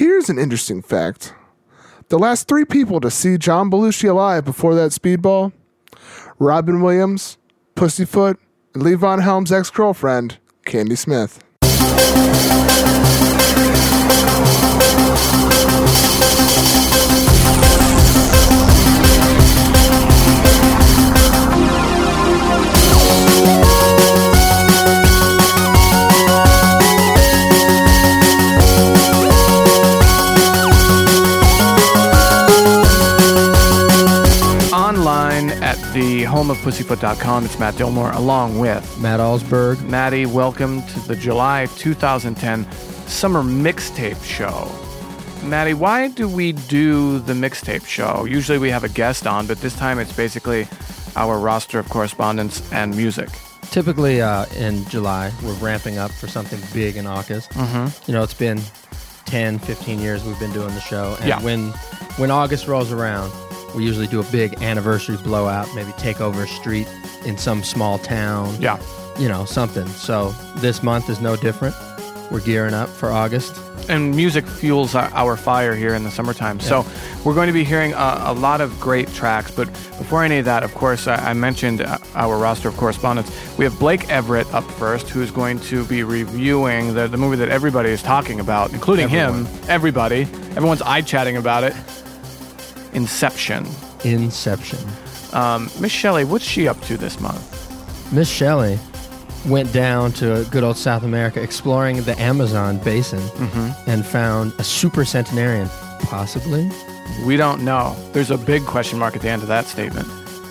Here's an interesting fact. The last 3 people to see John Belushi alive before that speedball, Robin Williams, Pussyfoot, and Lee Von Helm's ex-girlfriend, Candy Smith. The home of Pussyfoot.com. It's Matt Dillmore along with Matt Alsberg. Maddie, welcome to the July 2010 Summer Mixtape Show. Maddie, why do we do the mixtape show? Usually we have a guest on, but this time it's basically our roster of correspondents and music. Typically in July, we're ramping up for something big in August. Mm-hmm. You know, it's been 10, 15 years we've been doing the show. And yeah. when August rolls around, we usually do a big anniversary blowout, maybe take over a street in some small town. Yeah. You know, something. So this month is no different. We're gearing up for August. And music fuels our fire here in the summertime. Yeah. So we're going to be hearing a lot of great tracks. But before any of that, of course, I mentioned our roster of correspondents. We have Blake Everett up first, who is going to be reviewing the movie that everybody is talking about, including him, everybody. Everyone's eye-chatting about it. Inception. Miss Shelley, what's she up to this month? Miss Shelley went down to good old South America, exploring the Amazon basin, and found a super centenarian, possibly? We don't know. There's a big question mark at the end of that statement.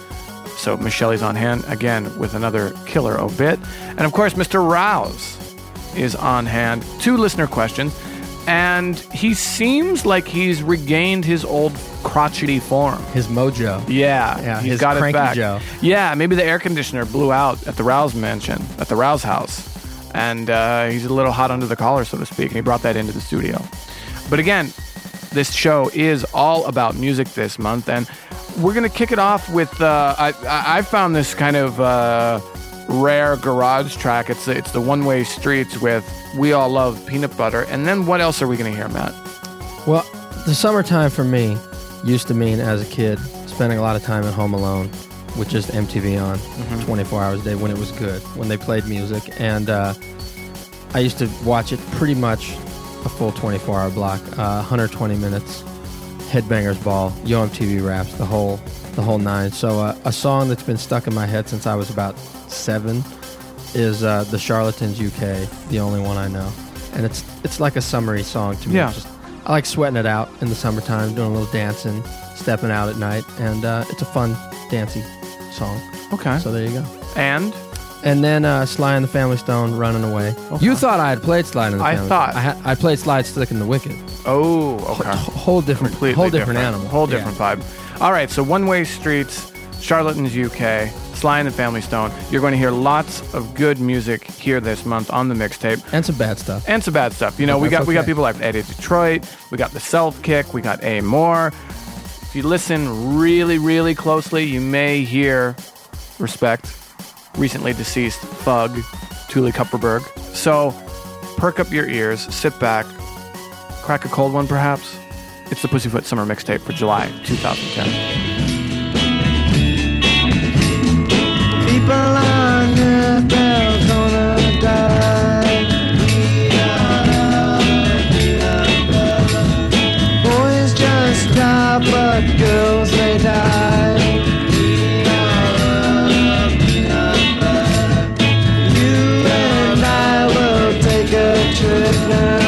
So Miss Shelley's on hand again with another killer obit. And of course, Mr. Rouse is on hand. 2 listener questions. And he seems like he's regained his old crotchety form. His mojo. Yeah, he's his got it back. Joe. Yeah, maybe the air conditioner blew out at the Rouse mansion, at the Rouse house. And he's a little hot under the collar, so to speak, and he brought that into the studio. But again, this show is all about music this month, and we're going to kick it off with, I found this kind of rare garage track. It's the One-Way Streets with We All Love Peanut Butter. And then what else are we going to hear, Matt? Well, the summertime for me used to mean, as a kid, spending a lot of time at home alone with just MTV on 24 hours a day when it was good, when they played music. And I used to watch it pretty much a full 24-hour block, 120 minutes, Headbangers Ball, Yo MTV Raps, the whole 9. So a song that's been stuck in my head since I was about 7 is The Charlatans UK, the only one I know. And it's like a summery song to me. Yeah. I like sweating it out in the summertime, doing a little dancing, stepping out at night, and it's a fun, dancey song. Okay. So there you go. And then Sly and the Family Stone, Running Away. Okay. You thought I had played Sly and the Family Stone. I played Slide, Slick, and the Wicked. Oh, okay. Whole different animal. Whole different vibe. All right, so One-Way Streets, Charlatans UK, Sly and the Family Stone. You're going to hear lots of good music here this month on the mixtape. And some bad stuff. You know, we got people like Eddie Detroit, we got the Self Kick, we got A More. If you listen really, really closely, you may hear Respect, recently deceased Thug, Thule Kupferberg. So perk up your ears, sit back, crack a cold one perhaps. It's the Pussyfoot Summer Mixtape for July 2010. People on earth, they're gonna die. Boys just die, but girls they die. You and I will take a trip now.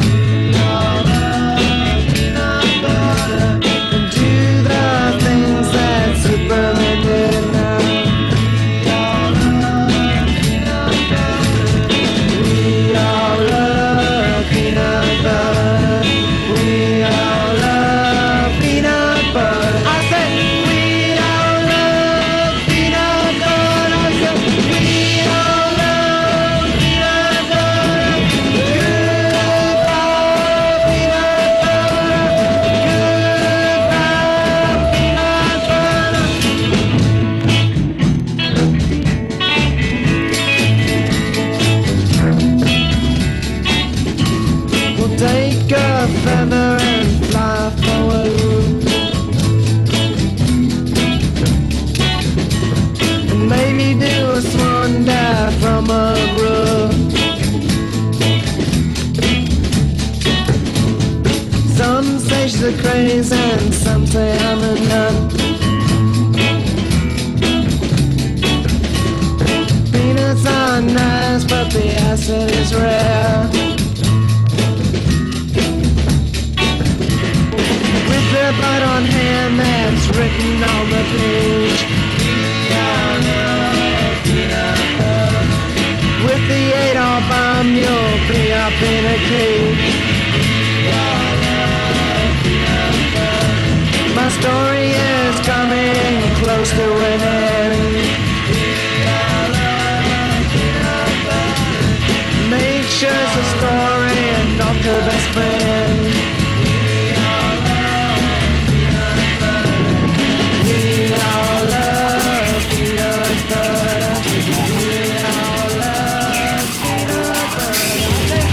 Into the things that Superman did now. feather and fly forward. And maybe do a swan dive from a brook. Some say she's a craze and some say I'm a nut. Peanuts are nice, but the acid is rare. With the bite on hand that's written on the page. With the 8-ball bomb, you'll be up in a cage. My story is coming close to an end. Make sure it's a story and not your best friend. We all love peanut butter. We all love peanut butter.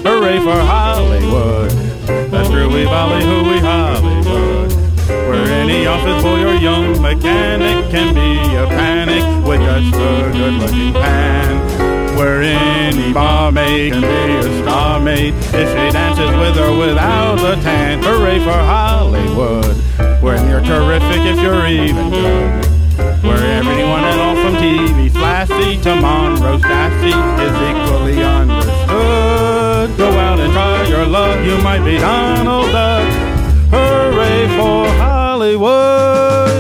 Hooray for Hollywood. That's true, we ballyhoo, Hollywood. Where any office boy or young mechanic can be a panic with just a good-looking pan. Where any barmaid can be a star maid if she dances with or without a tan. Hooray for Hollywood. When you're terrific if you're even good. Where everyone at all from TV flashy to Monroe Stassy is equally understood. Go out and try your luck, you might be Donald Duck. Hooray for Hollywood.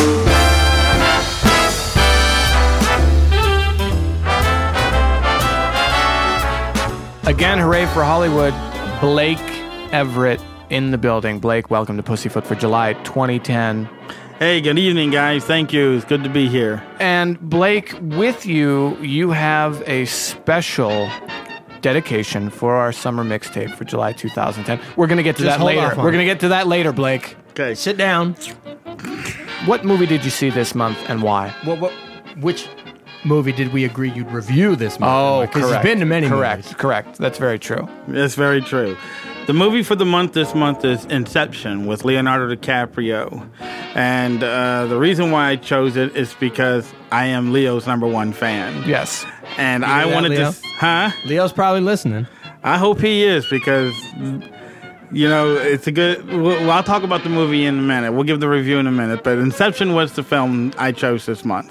Again, hooray for Hollywood. Blake Everett in the building. Blake, welcome to Pussyfoot for July 2010. Hey, good evening, guys. Thank you. It's good to be here. And Blake, with you, you have a special dedication for our summer mixtape for July 2010. We're going to get to Just that hold later. off on We're it. going to get to that later, Blake. Okay. Sit down. What movie did you see this month and why? Which movie did we agree you'd review this month? Oh, Because correct. you've been to many Correct, movies. correct. That's very true. That's very true. The movie for the month this month is Inception with Leonardo DiCaprio. And the reason why I chose it is because I am Leo's #1 fan. Yes. And You I hear that, wanted Leo? to... Huh? Leo's probably listening. I hope he is because, you know, it's a good... Well, I'll talk about the movie in a minute. We'll give the review in a minute. But Inception was the film I chose this month.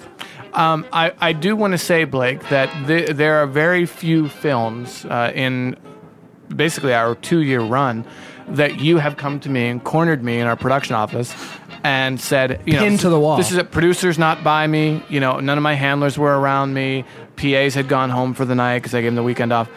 I do want to say, Blake, that there are very few films in basically our 2-year run that you have come to me and cornered me in our production office and said, you know, Pinned to the wall. This is it. Producers not by me. You know, none of my handlers were around me. PAs had gone home for the night because I gave them the weekend off.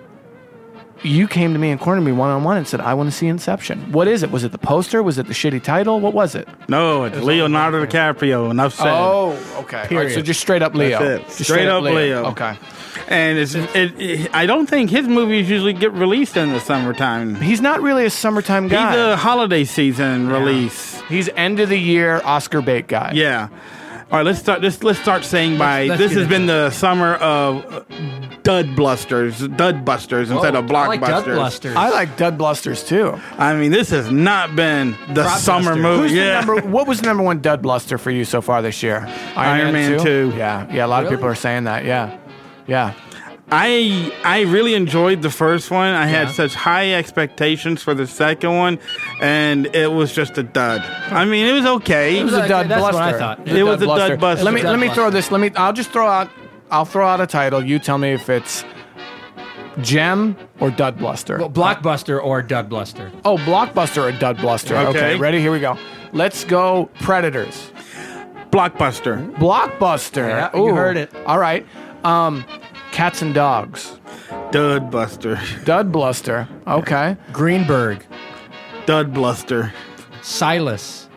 You came to me and cornered me one-on-one and said, I want to see Inception. What is it? Was it the poster? Was it the shitty title? What was it? No, it's Leonardo DiCaprio. Enough said. Oh, okay. All right, so just straight up Leo. That's it. Just Straight up Leo. Okay. And I don't think his movies usually get released in the summertime. He's not really a summertime guy. He's a holiday season release. He's end of the year Oscar bait guy. Yeah. All right, let's start saying Let's this get has been into the summer of dud busters instead of I like blockbusters. Dudblusters. I like Dud Blusters too. I mean, this has not been the Crop summer buster. movie. Who's Yeah. what was the #1 Dud Bluster for you so far this year? Iron Man 2. Yeah, a lot of Really? people are saying that. Yeah. I really enjoyed the first one. I had Yeah. such high expectations for the second one, and it was just a dud. I mean, it was okay. It was a Okay, Dud that's what Bluster. I thought. It was a Dud Buster. Let me Dud throw Buster. this. I'll throw out a title. You tell me if it's Gem or Dud Bluster. Well, Blockbuster or Dudbluster. Oh, Blockbuster or Dud Bluster. Okay. Ready? Here we go. Let's go Predators. Blockbuster. Blockbuster. Yeah, you heard it. All right. Cats and Dogs. Dud Buster. Dud Bluster. Okay. Greenberg. Dud Bluster. Silas.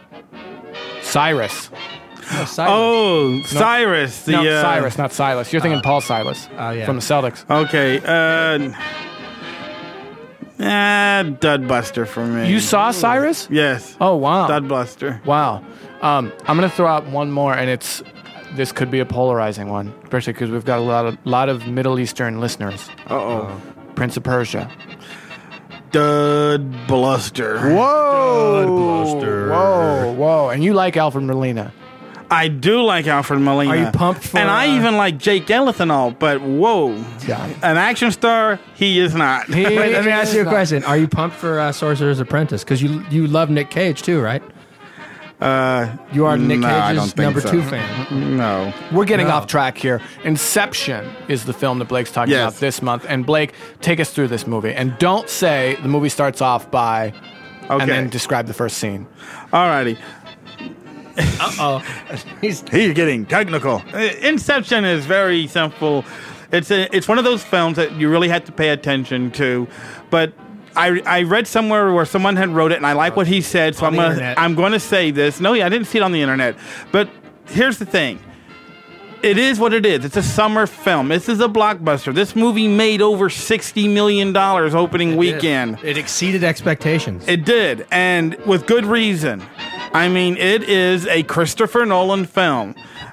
Cyrus. Oh, Silas. Oh, Cyrus. No, Cyrus, not Silas. You're thinking Paul Silas yeah. from the Celtics. Okay. Dud Buster for me. You saw Cyrus? Yes. Oh, wow. Dud Buster. Wow. I'm going to throw out one more, and this could be a polarizing one, especially because we've got a lot of Middle Eastern listeners. Uh-oh. Prince of Persia. Dud Bluster. Whoa. And you like Alfred Molina. I do like Alfred Molina. Are you pumped for, And I even like Jake Gyllenhaal, but whoa. Yeah. An action star, he is not. Wait, let me ask you a question. Are you pumped for Sorcerer's Apprentice? Because you love Nick Cage too, right? You are Nick no, I don't Cage's think number so. 2 fan. No. We're getting No. off track here. Inception is the film that Blake's talking Yes. about this month. And Blake, take us through this movie. And don't say the movie starts off by, Okay. and then describe the first scene. Alrighty. Uh-oh. He's getting technical. Inception is very simple. It's one of those films that you really have to pay attention to. But I read somewhere where someone had wrote it, and I like what he said, so On the internet. I'm going to say this. No, I didn't see it on the internet. But here's the thing. It is what it is. It's a summer film. This is a blockbuster. This movie made over $60 million opening weekend. It exceeded expectations. It did, and with good reason. I mean, it is a Christopher Nolan film.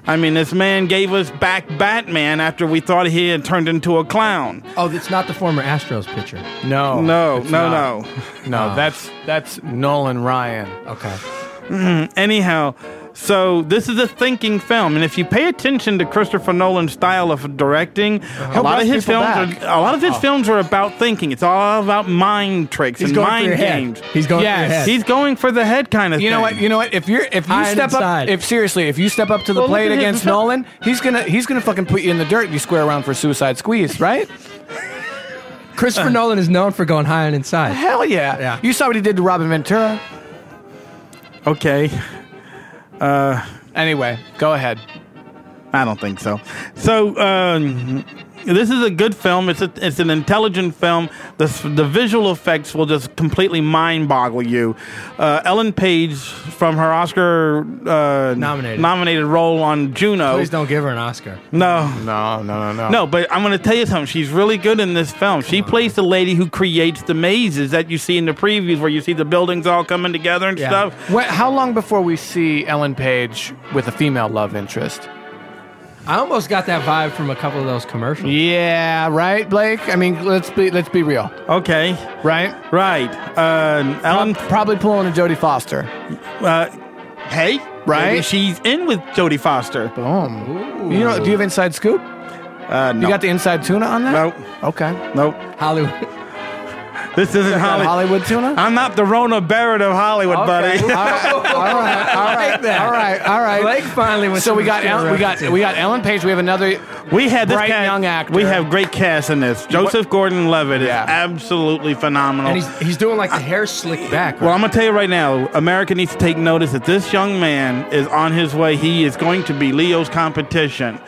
I mean, this man gave us back Batman after we thought he had turned into a clown. Oh, it's not the former Astros pitcher. No, No, it's no, not. no. No, that's Nolan Ryan. Okay. Anyhow, so this is a thinking film, and if you pay attention to Christopher Nolan's style of directing, a lot of his films are about thinking. It's all about mind tricks and mind games. He's going for your Yes. head. He's going for the head kind of You thing. know what? You know what? If you High step inside. up, if you step up to the Well, plate look at against him. Nolan, he's gonna fucking put you in the dirt if you square around for a suicide squeeze, right? Christopher Nolan is known for going high and inside. Hell yeah. Yeah. You saw what he did to Robin Ventura. Okay. Anyway, go ahead. I don't think so. So this is a good film. It's an intelligent film. The visual effects will just completely mind boggle you. Ellen Page, from her Oscar nominated role on Juno. Please don't give her an Oscar. No. No. But I'm going to tell you something. She's really good in this film. She plays the lady who creates the mazes that you see in the previews, where you see the buildings all coming together and Yeah. stuff. How long before we see Ellen Page with a female love interest? I almost got that vibe from a couple of those commercials. Yeah, right, Blake. I mean, let's be real, Okay. right? Right. Ellen. Probably pulling a Jodie Foster. Hey. Right? Maybe she's in with Jodie Foster. Boom. You know? Do you have inside scoop? No. You got the inside tuna on that? Nope. Okay. Nope. Hollywood. This isn't Hollywood. Hollywood tuna. I'm not the Rona Barrett of Hollywood, buddy. all right. Blake finally went. So we got Ellen Page. We have another. We had this bright cast, young actor. We have great cast in this. Joseph Gordon-Levitt is Yeah. absolutely phenomenal. And he's doing like the hair slicked back. Well, I'm going to tell you right now, America needs to take notice that this young man is on his way. He is going to be Leo's competition.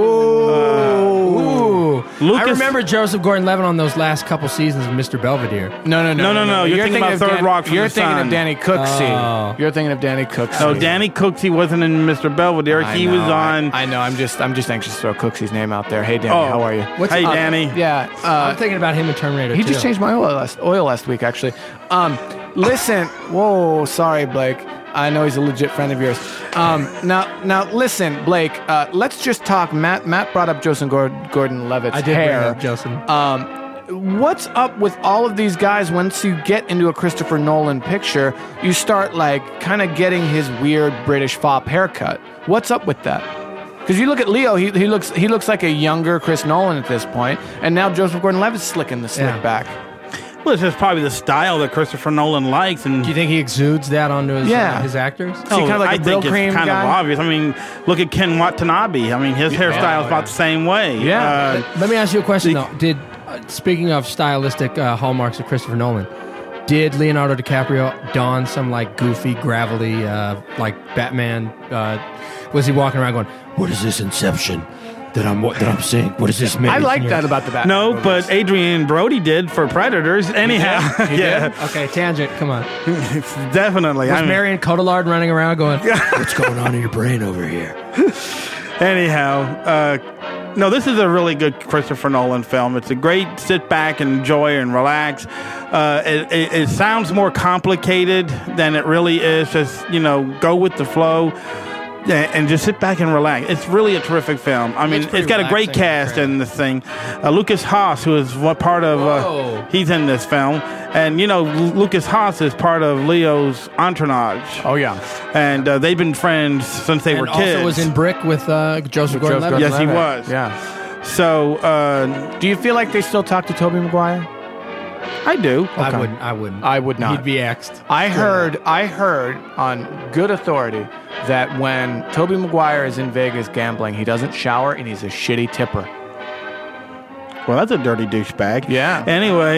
Ooh. Lucas- I remember Joseph Gordon-Levitt on those last couple seasons of Mr. Belvedere. No. You're thinking about Third Rock from You're the thinking Sun. of Danny Cooksey. Oh. You're thinking of Danny Cooksey. No, Danny Cooksey wasn't in Mr. Belvedere. I He know, was on... I know. I'm just anxious to throw Cooksey's name out there. Hey, Danny, Oh. how are you? What's Hey, up? Danny. Yeah. I'm thinking about him in Terminator. He 2. just changed my oil last week, actually. Listen. Whoa, sorry, Blake. I know he's a legit friend of yours. Now, listen, Blake. Let's just talk. Matt brought up Joseph Gordon-Levitt's I did hair. bring up Joseph. What's up with all of these guys? Once you get into a Christopher Nolan picture, you start like kind of getting his weird British fop haircut. What's up with that? Because you look at Leo, he looks like a younger Chris Nolan at this point, and now Joseph Gordon-Levitt's slicking the slick back. Well, it's just probably the style that Christopher Nolan likes. And Do you think he exudes that onto his, Yeah. his actors? Is he kind of like I a Brill think Cream it's kind guy? of obvious. I mean, look at Ken Watanabe. I mean, his hairstyle is about the same way. Yeah. Let me ask you a question, though. Speaking of stylistic hallmarks of Christopher Nolan, did Leonardo DiCaprio don some like goofy, gravelly, like Batman? Was he walking around going, "What is this Inception that I'm seeing? What is this?" I like that about the Batman. No, movies. but Adrian Brody did for Predators. Anyhow, He did? Okay, tangent. Come on. definitely. Was I mean, Marion Cotillard running around going, "What's going on in your brain over here?" anyhow, no, this is a really good Christopher Nolan film. It's a great sit back and enjoy and relax. It sounds more complicated than it really is. Just, go with the flow. And just sit back and relax. It's really a terrific film. I mean, it's got a great cast in this thing. Lucas Haas, who is part of, he's in this film. And, Lucas Haas is part of Leo's entourage. Oh, yeah. And they've been friends since they were kids. Also was in Brick with Joseph Gordon-Levitt. Yes, he was. Yeah. So, Do you feel like they still talk to Tobey Maguire? I do. I wouldn't. I would not. He'd be axed. I heard on good authority that when Tobey Maguire is in Vegas gambling, he doesn't shower and he's a shitty tipper. Well, that's a dirty douchebag. Yeah. Anyway,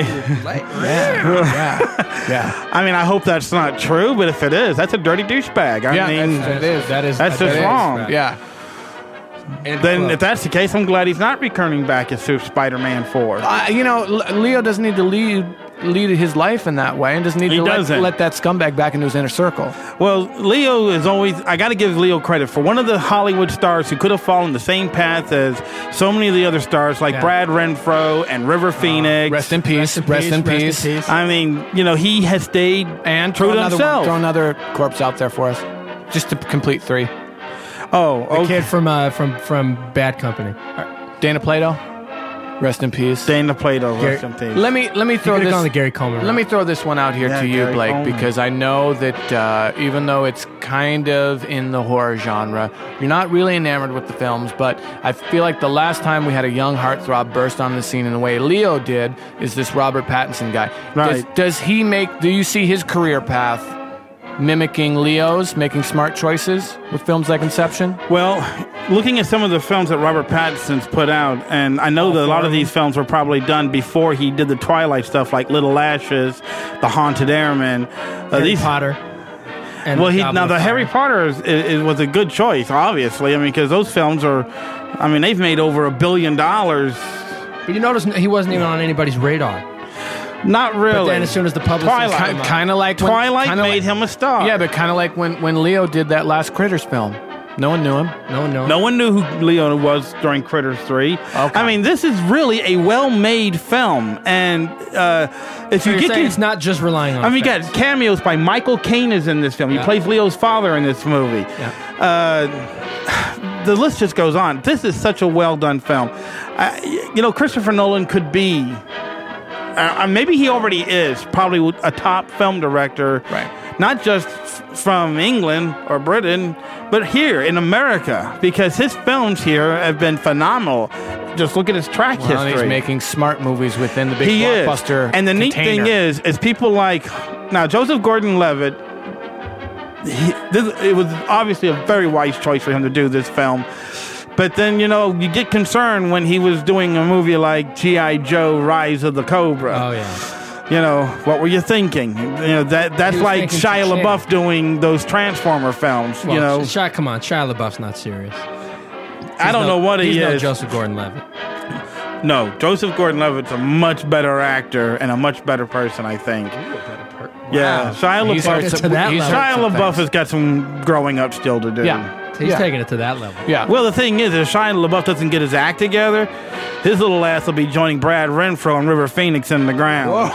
Yeah. I mean, I hope that's not true, but if it is, that's a dirty douchebag. I mean, that is that's just wrong. Yeah. Then, if that's the case, I'm glad he's not returning back as Spider-Man 4. Leo doesn't need to lead his life in that way and doesn't need He to doesn't. let that scumbag back into his inner circle. Well, Leo is always... I got to give Leo credit for one of the Hollywood stars who could have fallen the same path as so many of the other stars, like Brad Renfro and River Phoenix. Rest in peace. Rest in peace. I mean, he has stayed And true to himself. throw another corpse out there for us. Just to complete 3. Oh, The kid from Bad Company. Dana Plato, rest in peace. Dana Plato, rest in peace. Let me throw Could've this. gone the Gary Coleman. Let me throw this one out here Yeah, to you, Gary Blake, Coleman. because I know that even though it's kind of in the horror genre, you're not really enamored with the films. But I feel like the last time we had a young heartthrob burst on the scene in the way Leo did is this Robert Pattinson guy. Right. Does he make? Do you see his career path mimicking Leo's, making smart choices with films like Inception? Well, looking at some of the films that Robert Pattinson's put out, and I know that a lot of these films were probably done before he did the Twilight stuff, like Little Ashes, The Haunted Airman. Harry Potter. And Well, Goblet now of the Fire. Harry Potter was a good choice, obviously. I mean, because those films are, I mean, they've made over $1 billion. But you notice he wasn't even on anybody's radar. Not really. But then as soon as the publicist Twilight. came out- Kind of like when, Twilight kinda made like- him a star. Yeah, but kind of like when Leo did that last Critters film. No one knew him. No one knows. No one knew who Leo was during Critters 3. Okay. I mean, this is really a well-made film. And if So you you're get saying to... it's not just relying on I mean, you facts. got cameos by Michael Caine is in this film. He Yeah. plays Leo's father in this movie. The list just goes on. This is such a well-done film. Christopher Nolan could be... maybe he already is probably a top film director. Right. Not just from England or Britain, but here in America. Because his films here have been phenomenal. Just look at his track Well, history. he's making smart movies within the big He is. blockbuster And the neat container. thing is people like... Now, Joseph Gordon-Levitt, it was obviously a very wise choice for him to do this film. But then, you get concerned when he was doing a movie like G.I. Joe, Rise of the Cobra. Oh, yeah. What were you thinking? That's was like thinking Shia cha-ching. LaBeouf doing those Transformer films, Well, come on. Shia LaBeouf's not serious. I don't know what he he's no is. Joseph Gordon-Levitt. No, Joseph Gordon-Levitt's a much better actor and a much better person, I think. Yeah, Shia He's LaBeouf. heard some- to that he's level. heard Shia some LaBeouf things. has got some growing up still to do. Yeah. He's taking it to that level. Yeah. Well, the thing is, if Shia LaBeouf doesn't get his act together, his little ass will be joining Brad Renfro and River Phoenix in the ground.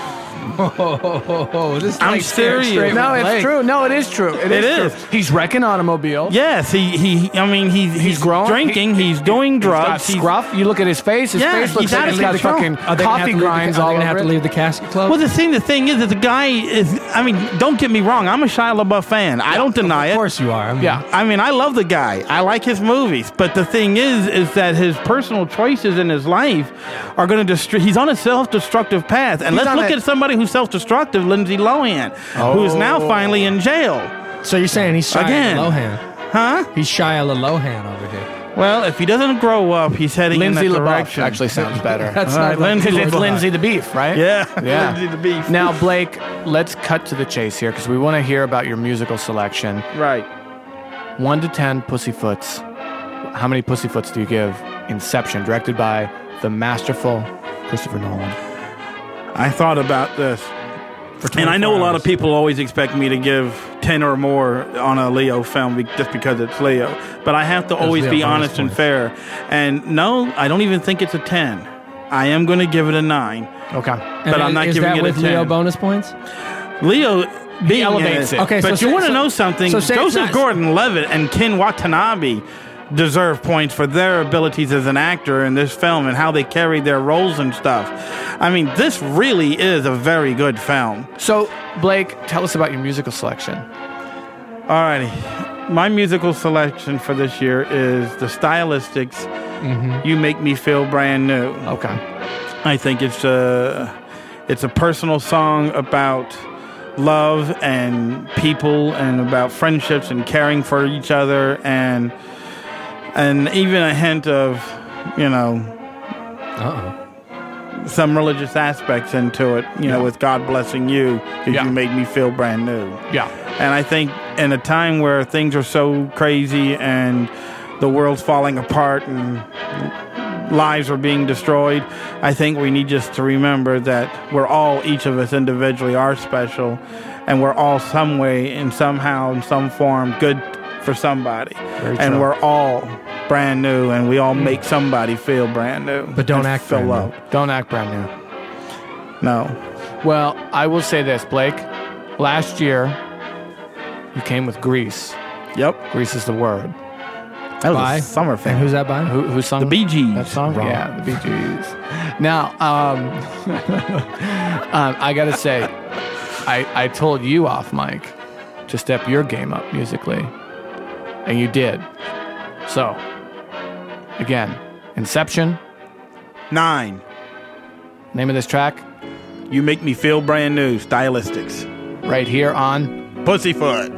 This is I'm like staring serious. straight No, with it's Blake. true. No, it is true. It is is. true. He's wrecking automobiles. Yes, he's growing. drinking, he's doing drugs. He's got scruff. You look at his face. His Yeah, face looks he's like out he's of got control. fucking Are they gonna have coffee to leave grinds the, all Are they over going to have to it. leave the casket club? Well, the thing is that the guy is, I mean, don't get me wrong, I'm a Shia LaBeouf fan. I don't deny it. Of course you are. I mean, Yeah. I mean, I love the guy. I like his movies. But the thing is that his personal choices in his life are going to he's on a self-destructive path. And He's let's on look a- at somebody who's self-destructive, Lindsay Lohan, who is now finally in jail. So you're saying he's Shia Again. LaLohan. Huh? He's Shia LaLohan over here. Well, if he doesn't grow up, he's heading Lindsay in that LaBeouf direction. actually sounds better. That's All right, not like Lindsay Because it's LaBeouf. Lindsay the Beef, right? Yeah, Yeah. Lindsay the Beef. Now, Blake, let's cut to the chase here because we want to hear about your musical selection. Right. 1 to 10 Pussyfoots. How many Pussyfoots do you give Inception, directed by the masterful Christopher Nolan? I thought about this. For And I know a 24 lot hours. of people always expect me to give 10 or more on a Leo film just because it's Leo. But I have to always Leo be bonus honest and points. fair. And no, I don't even think it's a 10. I am going to give it a 9. Okay. And but I'm not is giving that it a with 10. Leo bonus points? Leo being elevates it. Okay, but so you say- want to so- know something? so say it's Joseph not- Gordon-Levitt and Ken Watanabe deserve points for their abilities as an actor in this film and how they carried their roles and stuff. I mean, this really is a very good film. So, Blake, tell us about your musical selection. Alrighty. My musical selection for this year is the Stylistics, You Make Me Feel Brand New. Okay. I think it's a personal song about love and people and about friendships and caring for each other and even a hint of, some religious aspects into it, with God blessing you because Yeah. you make me feel brand new. Yeah. And I think in a time where things are so crazy and the world's falling apart and lives are being destroyed, I think we need just to remember that each of us individually are special, and we're all some way and somehow in some form good for somebody. Very And true. we're all brand new, and we all make somebody feel brand new. But don't and act feel brand new. loved. Don't act brand new. No. Well, I will say this, Blake. Last year, you came with Grease. Yep. Grease is the word. That was By? a summer And thing. who's that by? Who sung The Bee Gees. that song? Wrong. Yeah, the Bee Gees. Now, I gotta say, I told you off mic to step your game up musically, and you did. So, again, Inception. 9. Name of this track, You Make Me Feel Brand New. Stylistics. right here on. Pussyfoot.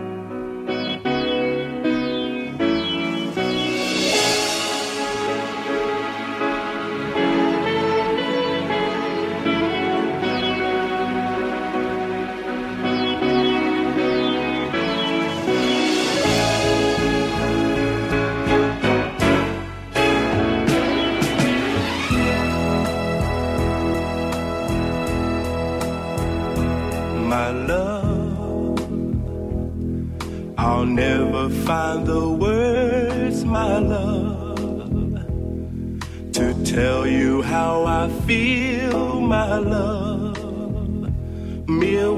My love, I'll never find the words, my love, to tell you how I feel, my love. Mere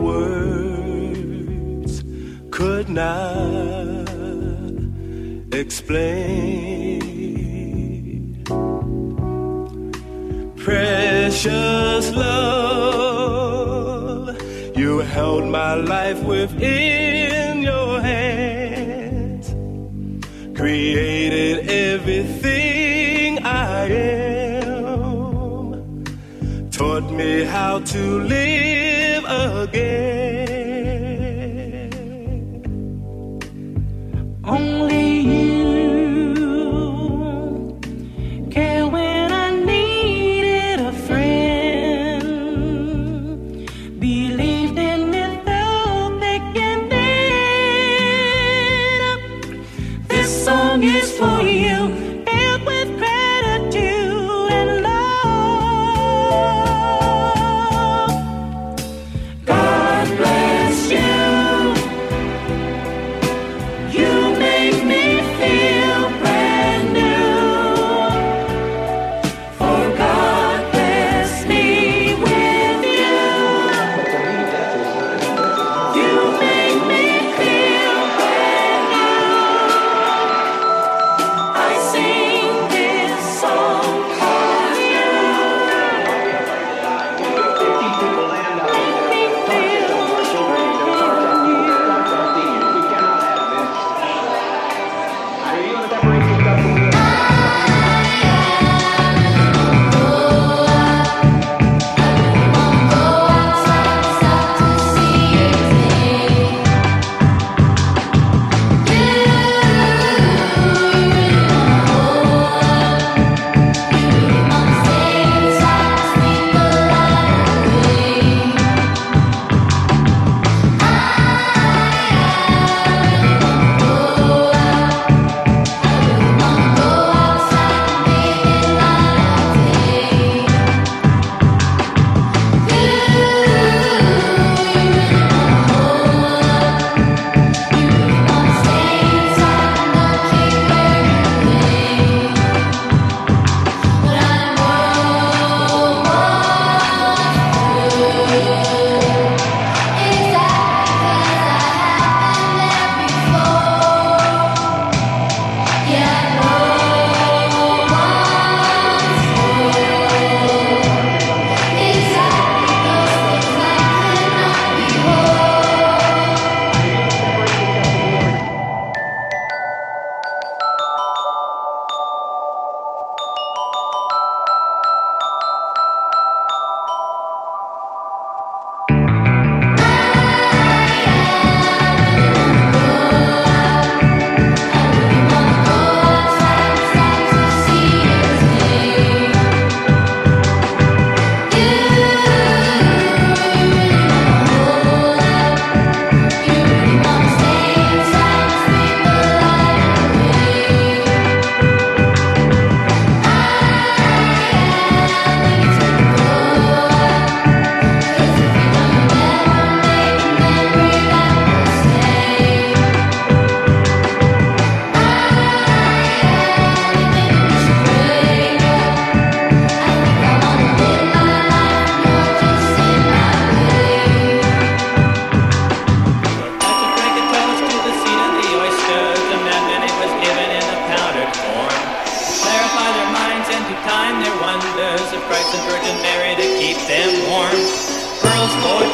words could not explain. Precious love, you held my life within your hands, created everything I am, taught me how to live again. Only you care when I needed a friend. Believed in me through thick and thin. This song is for you, filled with gratitude and love. God bless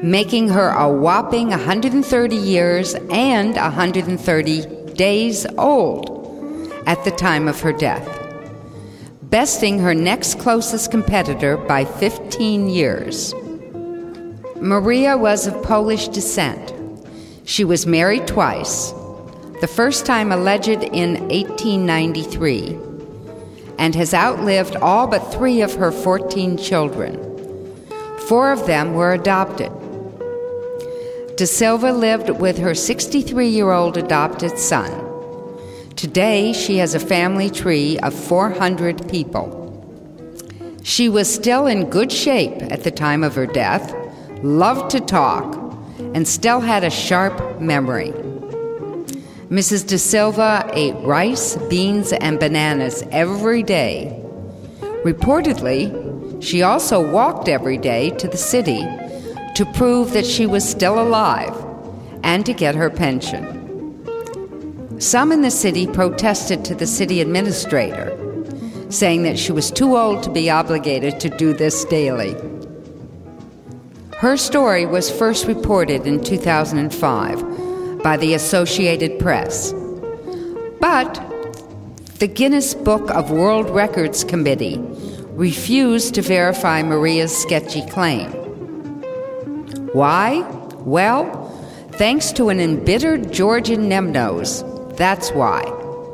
making her a whopping 130 years and 130 days old at the time of her death, besting her next closest competitor by 15 years. Maria was of Polish descent. She was married twice, the first time alleged in 1893, and has outlived all but 3 of her 14 children. 4 of them were adopted. De Silva lived with her 63-year-old adopted son. Today, she has a family tree of 400 people. She was still in good shape at the time of her death, loved to talk, and still had a sharp memory. Mrs. De Silva ate rice, beans, and bananas every day. Reportedly, she also walked every day to the city to prove that she was still alive and to get her pension. Some in the city protested to the city administrator, saying that she was too old to be obligated to do this daily. Her story was first reported in 2005 by the Associated Press. But the Guinness Book of World Records Committee refused to verify Maria's sketchy claim. Why? Well, thanks to an embittered Georgian Nemnos, that's why.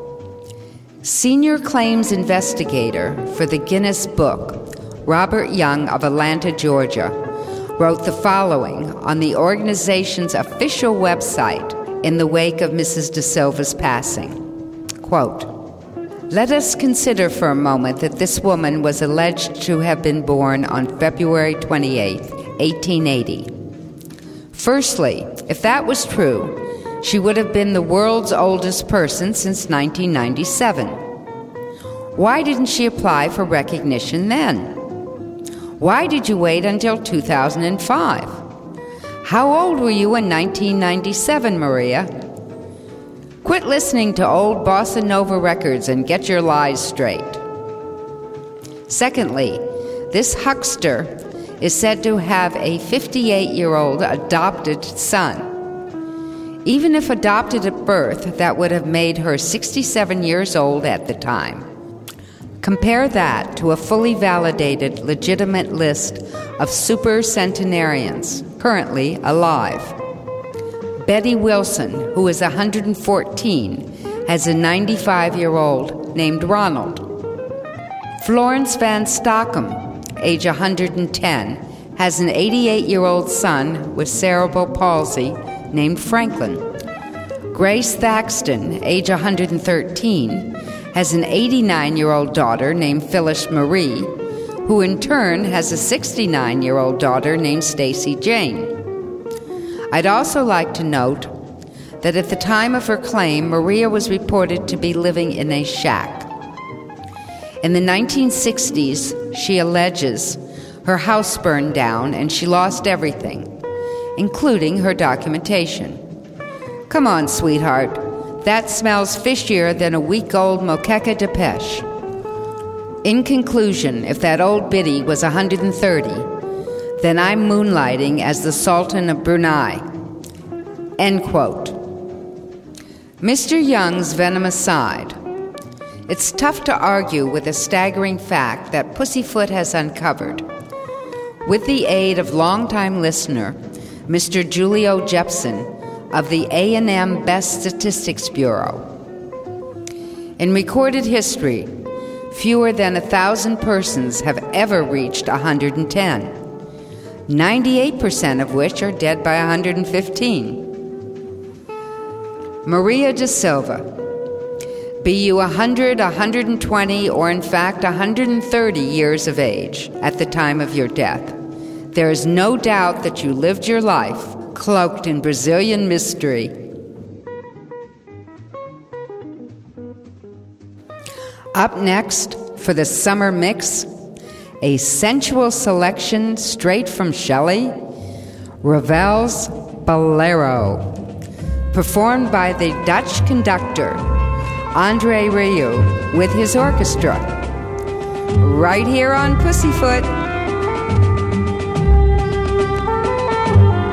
Senior claims investigator for the Guinness Book, Robert Young of Atlanta, Georgia, wrote the following on the organization's official website in the wake of Mrs. De Silva's passing. Quote, "Let us consider for a moment that this woman was alleged to have been born on February 28, 1880. Firstly, if that was true, she would have been the world's oldest person since 1997. Why didn't she apply for recognition then? Why did you wait until 2005? How old were you in 1997, Maria? Quit listening to old bossa nova records and get your lies straight. Secondly, this huckster is said to have a 58-year-old adopted son. Even if adopted at birth, that would have made her 67 years old at the time. Compare that to a fully validated, legitimate list of supercentenarians currently alive. Betty Wilson, who is 114, has a 95-year-old named Ronald. Florence Van Stockham, age 110, has an 88-year-old son with cerebral palsy named Franklin. Grace Thaxton, age 113, has an 89-year-old daughter named Phyllis Marie, who in turn has a 69-year-old daughter named Stacy Jane. I'd also like to note that at the time of her claim, Maria was reported to be living in a shack. In the 1960s, she alleges her house burned down and she lost everything, including her documentation. Come on, sweetheart. That smells fishier than a week-old Moqueca Depeche. In conclusion, if that old biddy was 130, then I'm moonlighting as the Sultan of Brunei. End quote. Mr. Young's venom aside, it's tough to argue with a staggering fact that Pussyfoot has uncovered. With the aid of longtime listener, Mr. Julio Jepson, of the A&M Best Statistics Bureau. In recorded history, fewer than 1,000 persons have ever reached 110, 98% of which are dead by 115. Maria De Silva, be you 100, 120, or in fact 130 years of age at the time of your death, there is no doubt that you lived your life cloaked in Brazilian mystery. Up next, for the summer mix, a sensual selection straight from Shelley, Ravel's Bolero, performed by the Dutch conductor Andre Rieu with his orchestra, right here on Pussyfoot.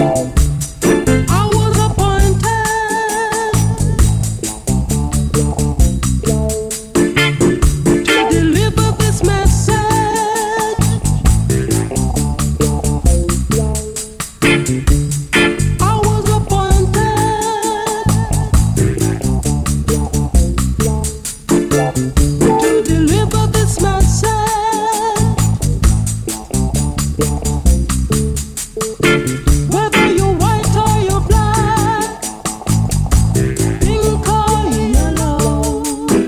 I was appointed to deliver this message. I was appointed to deliver this message. Whether you're white or you're black, pink or yellow,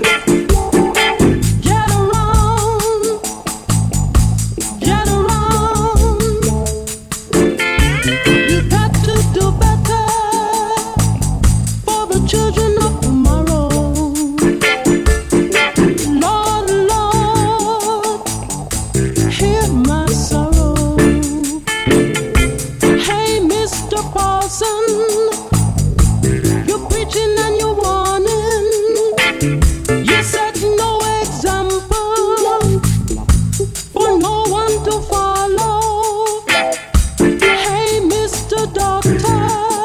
get around, get around. You got to do better for the children of tomorrow. Lord, Lord, hear my sorrow. Hey, Mr. Paulson, you're preaching and you're warning. You set no example for no one to follow. Hey, Mr. Doctor,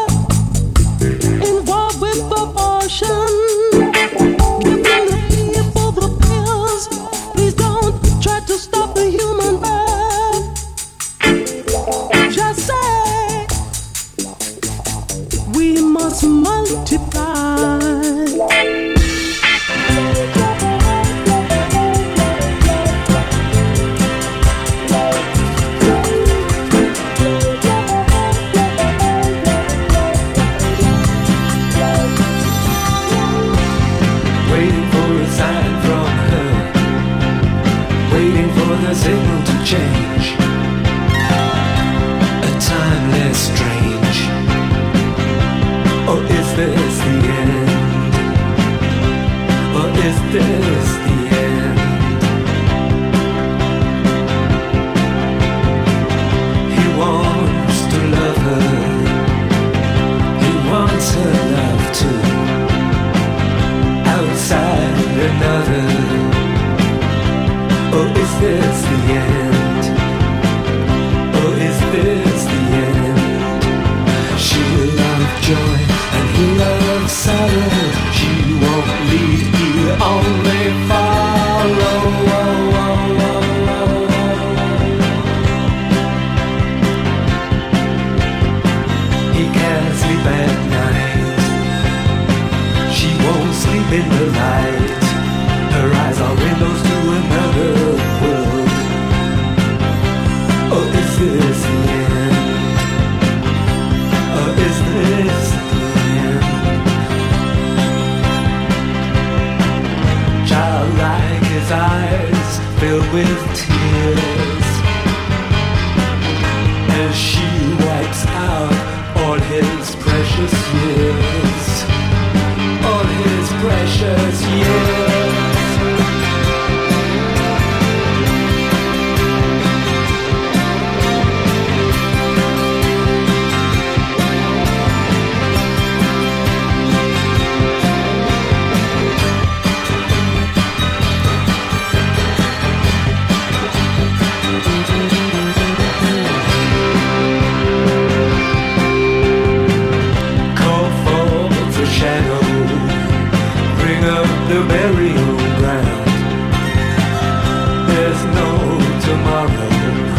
involved with abortion. You can pay for the pills. Please don't try to stop the human birth. Just say we must multiply. Waiting for a sign from her, waiting for the signal to change. A timeless strange. Or is this the end? Or is this the end? He wants to love her. He wants her love too. Outside another. Or is this the end? Or is this the end? She loves joy and he loves sorrow. She won't lead, he only follow. He can't sleep at night. She won't sleep in the light. Her eyes are windows to another world. Or is this the end? Or is this the end? Childlike, his eyes filled with tears as she wipes out all his precious years. All his precious years. Call for the shadow, bring up the burial ground. There's no tomorrow,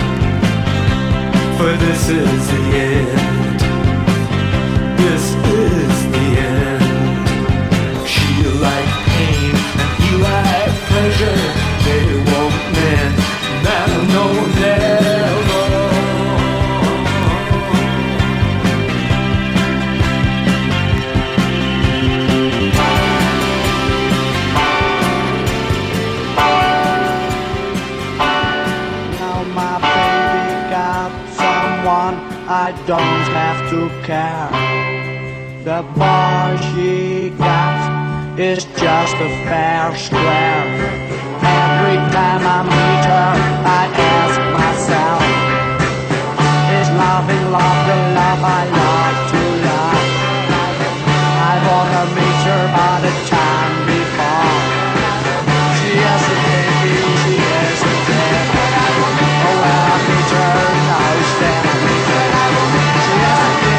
for this is the end. This is the end. She like pain and he like pleasure. They won't mend, now no never. Now my baby got someone I don't have to care. The boy she got is just a fair square. Every time I meet her, I ask myself, is loving love the love I love to love? I wanna meet her by the time before. She has a baby, she has a dead. Oh, when I meet her, now stand. She has a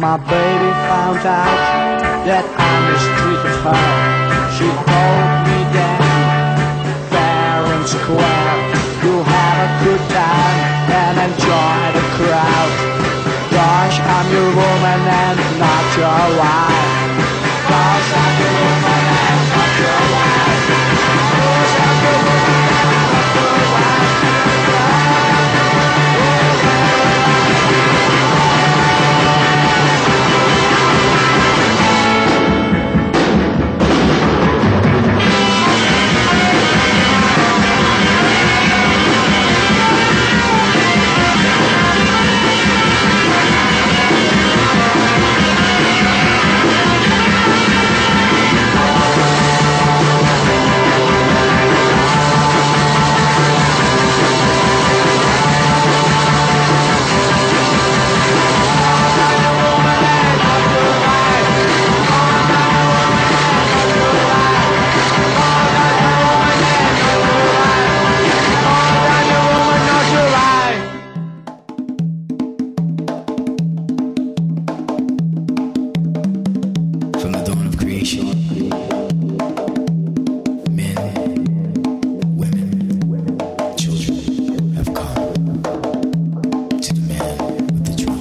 my baby found out that I mistreated her, she told me then, fair and square, you have a good time and enjoy the crowd. Gosh, I'm your woman and not your wife. Gosh, I'm your woman and not your wife. Gosh, I'm your woman and not your wife. From the dawn of creation, men, women, children have come to the man with the drum.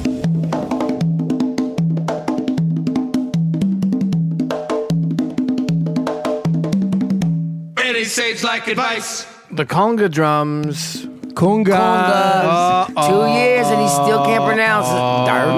Eddie Sage like advice. The conga drums. Conga. 2 years and he still can't pronounce it.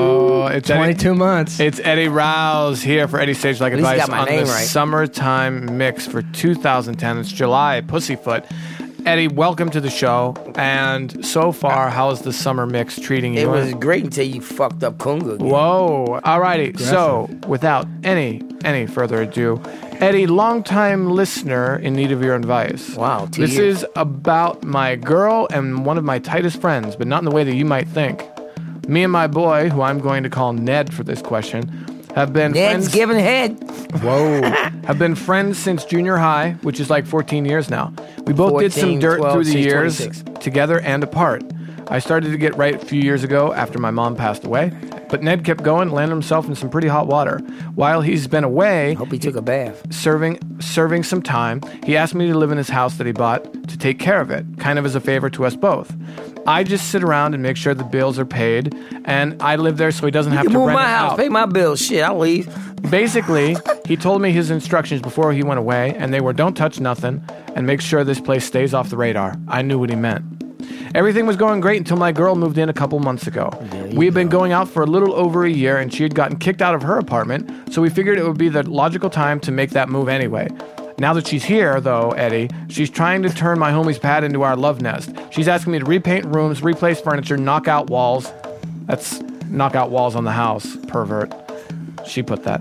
It's 22 months. It's Eddie Rouse here for Eddie Sage Like At least he Advice got my on name the right. Summertime Mix for 2010. It's July, Pussyfoot. Eddie, welcome to the show. And so far, how's the summer mix treating you? It was great until you fucked up Kunga again. Whoa. Alrighty. So, without any further ado, Eddie, longtime listener in need of your advice. Wow, 2 This years. is about my girl and one of my tightest friends, but not in the way that you might think. Me and my boy, who I'm going to call Ned for this question, have been Ned's friends. giving head. Whoa. Have been friends since junior high, which is like 14 years now. We both did some 14, dirt 12, through the 6, years, 26. together and apart. I started to get right a few years ago after my mom passed away, but Ned kept going, landed himself in some pretty hot water. While he's been away, Hope he took a bath. serving some time, he asked me to live in his house that he bought to take care of it, kind of as a favor to us both. I just sit around and make sure the bills are paid, and I live there so he doesn't have You to move rent my it house, out. pay my bills. Shit, I'll leave. Basically, he told me his instructions before he went away, and they were don't touch nothing and make sure this place stays off the radar. I knew what he meant. Everything was going great until my girl moved in a couple months ago. We had been going out for a little over a year, and she had gotten kicked out of her apartment, so we figured it would be the logical time to make that move anyway. Now that she's here, though, Eddie, she's trying to turn my homie's pad into our love nest. She's asking me to repaint rooms, replace furniture, knock out walls. That's knock out walls on the house, pervert. She put that.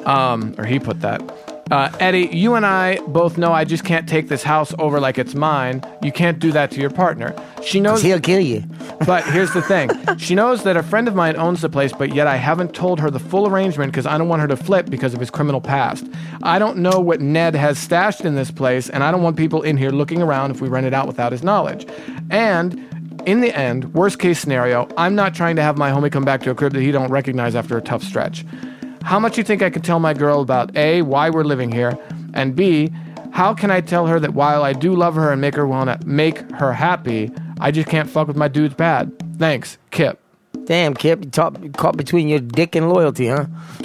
Or he put that. Eddie, you and I both know I just can't take this house over like it's mine. You can't do that to your partner. She knows He'll kill you. But here's the thing. She knows that a friend of mine owns the place, but yet I haven't told her the full arrangement because I don't want her to flip because of his criminal past. I don't know what Ned has stashed in this place, and I don't want people in here looking around if we rent it out without his knowledge. And in the end, worst case scenario, I'm not trying to have my homie come back to a crib that he don't recognize after a tough stretch. How much you think I could tell my girl about A, why we're living here, and B, how can I tell her that while I do love her and make her wanna make her happy, I just can't fuck with my dude's pad? Thanks, Kip. Damn, Kip, you caught between your dick and loyalty, huh?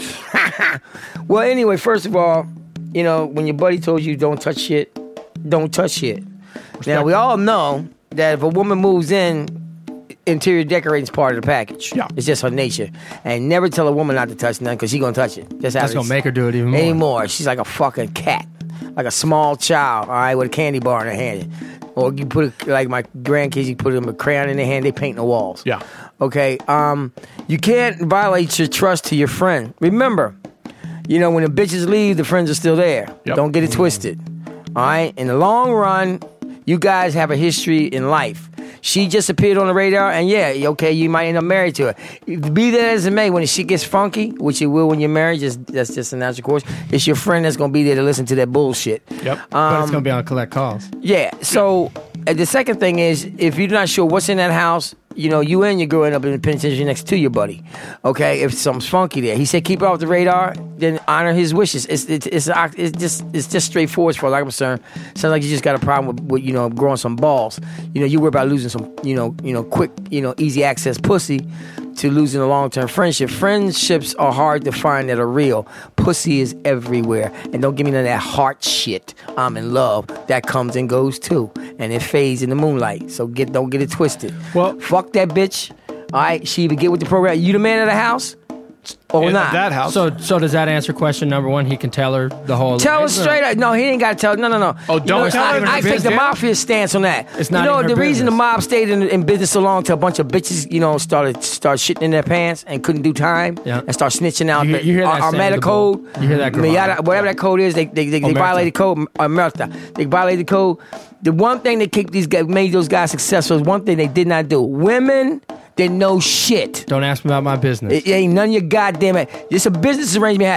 Well, anyway, first of all, you know, when your buddy told you don't touch shit, don't touch shit. Now, we all know that if a woman moves in, interior decorating is part of the package. Yeah. It's just her nature. And never tell a woman not to touch nothing because she's going to touch it. That's gonna make her do it even more. Anymore. She's like a fucking cat. Like a small child, all right, with a candy bar in her hand. Or you put, like my grandkids, you put them a crayon in their hand, they paint the walls. Yeah. Okay, you can't violate your trust to your friend. Remember, you know, when the bitches leave, the friends are still there. Yep. Don't get it twisted. All right? In the long run, you guys have a history in life. She just appeared on the radar, and yeah, okay, you might end up married to her. Be that as it may, when the shit gets funky, which it will when you're married, that's just a natural course, it's your friend that's going to be there to listen to that bullshit. Yep. But it's gonna be on collect calls. Yeah, so the second thing is, if you're not sure what's in that house, you and your girl end up in the penitentiary next to your buddy. Okay, if something's funky there. He said keep it off the radar, then honor his wishes. It's just straightforward as far as I'm concerned. Sounds like you just got a problem with growing some balls. You worry about losing some quick easy access pussy to losing a long-term friendship. Friendships are hard to find that are real. Pussy is everywhere. And don't give me none of that heart shit. I'm in love. That comes and goes too. And it fades in the moonlight. So don't get it twisted. Well, fuck that bitch. All right, she either get with the program. You the man of the house? Or not? That house. So does that answer question number one? He can tell her the whole. Tell her straight up. No, he ain't got to tell. No. Oh, don't tell her. I take the mafia stance on that. It's not the reason the mob stayed in business so long till a bunch of bitches, started shitting in their pants and couldn't do time and start snitching out. You hear that Armada code. You hear that? Whatever that code is, they violated code. They violated code. The one thing that made those guys successful is one thing they did not do. Women didn't know shit. Don't ask me about my business. It ain't none of your goddamn. It's a business arrangement.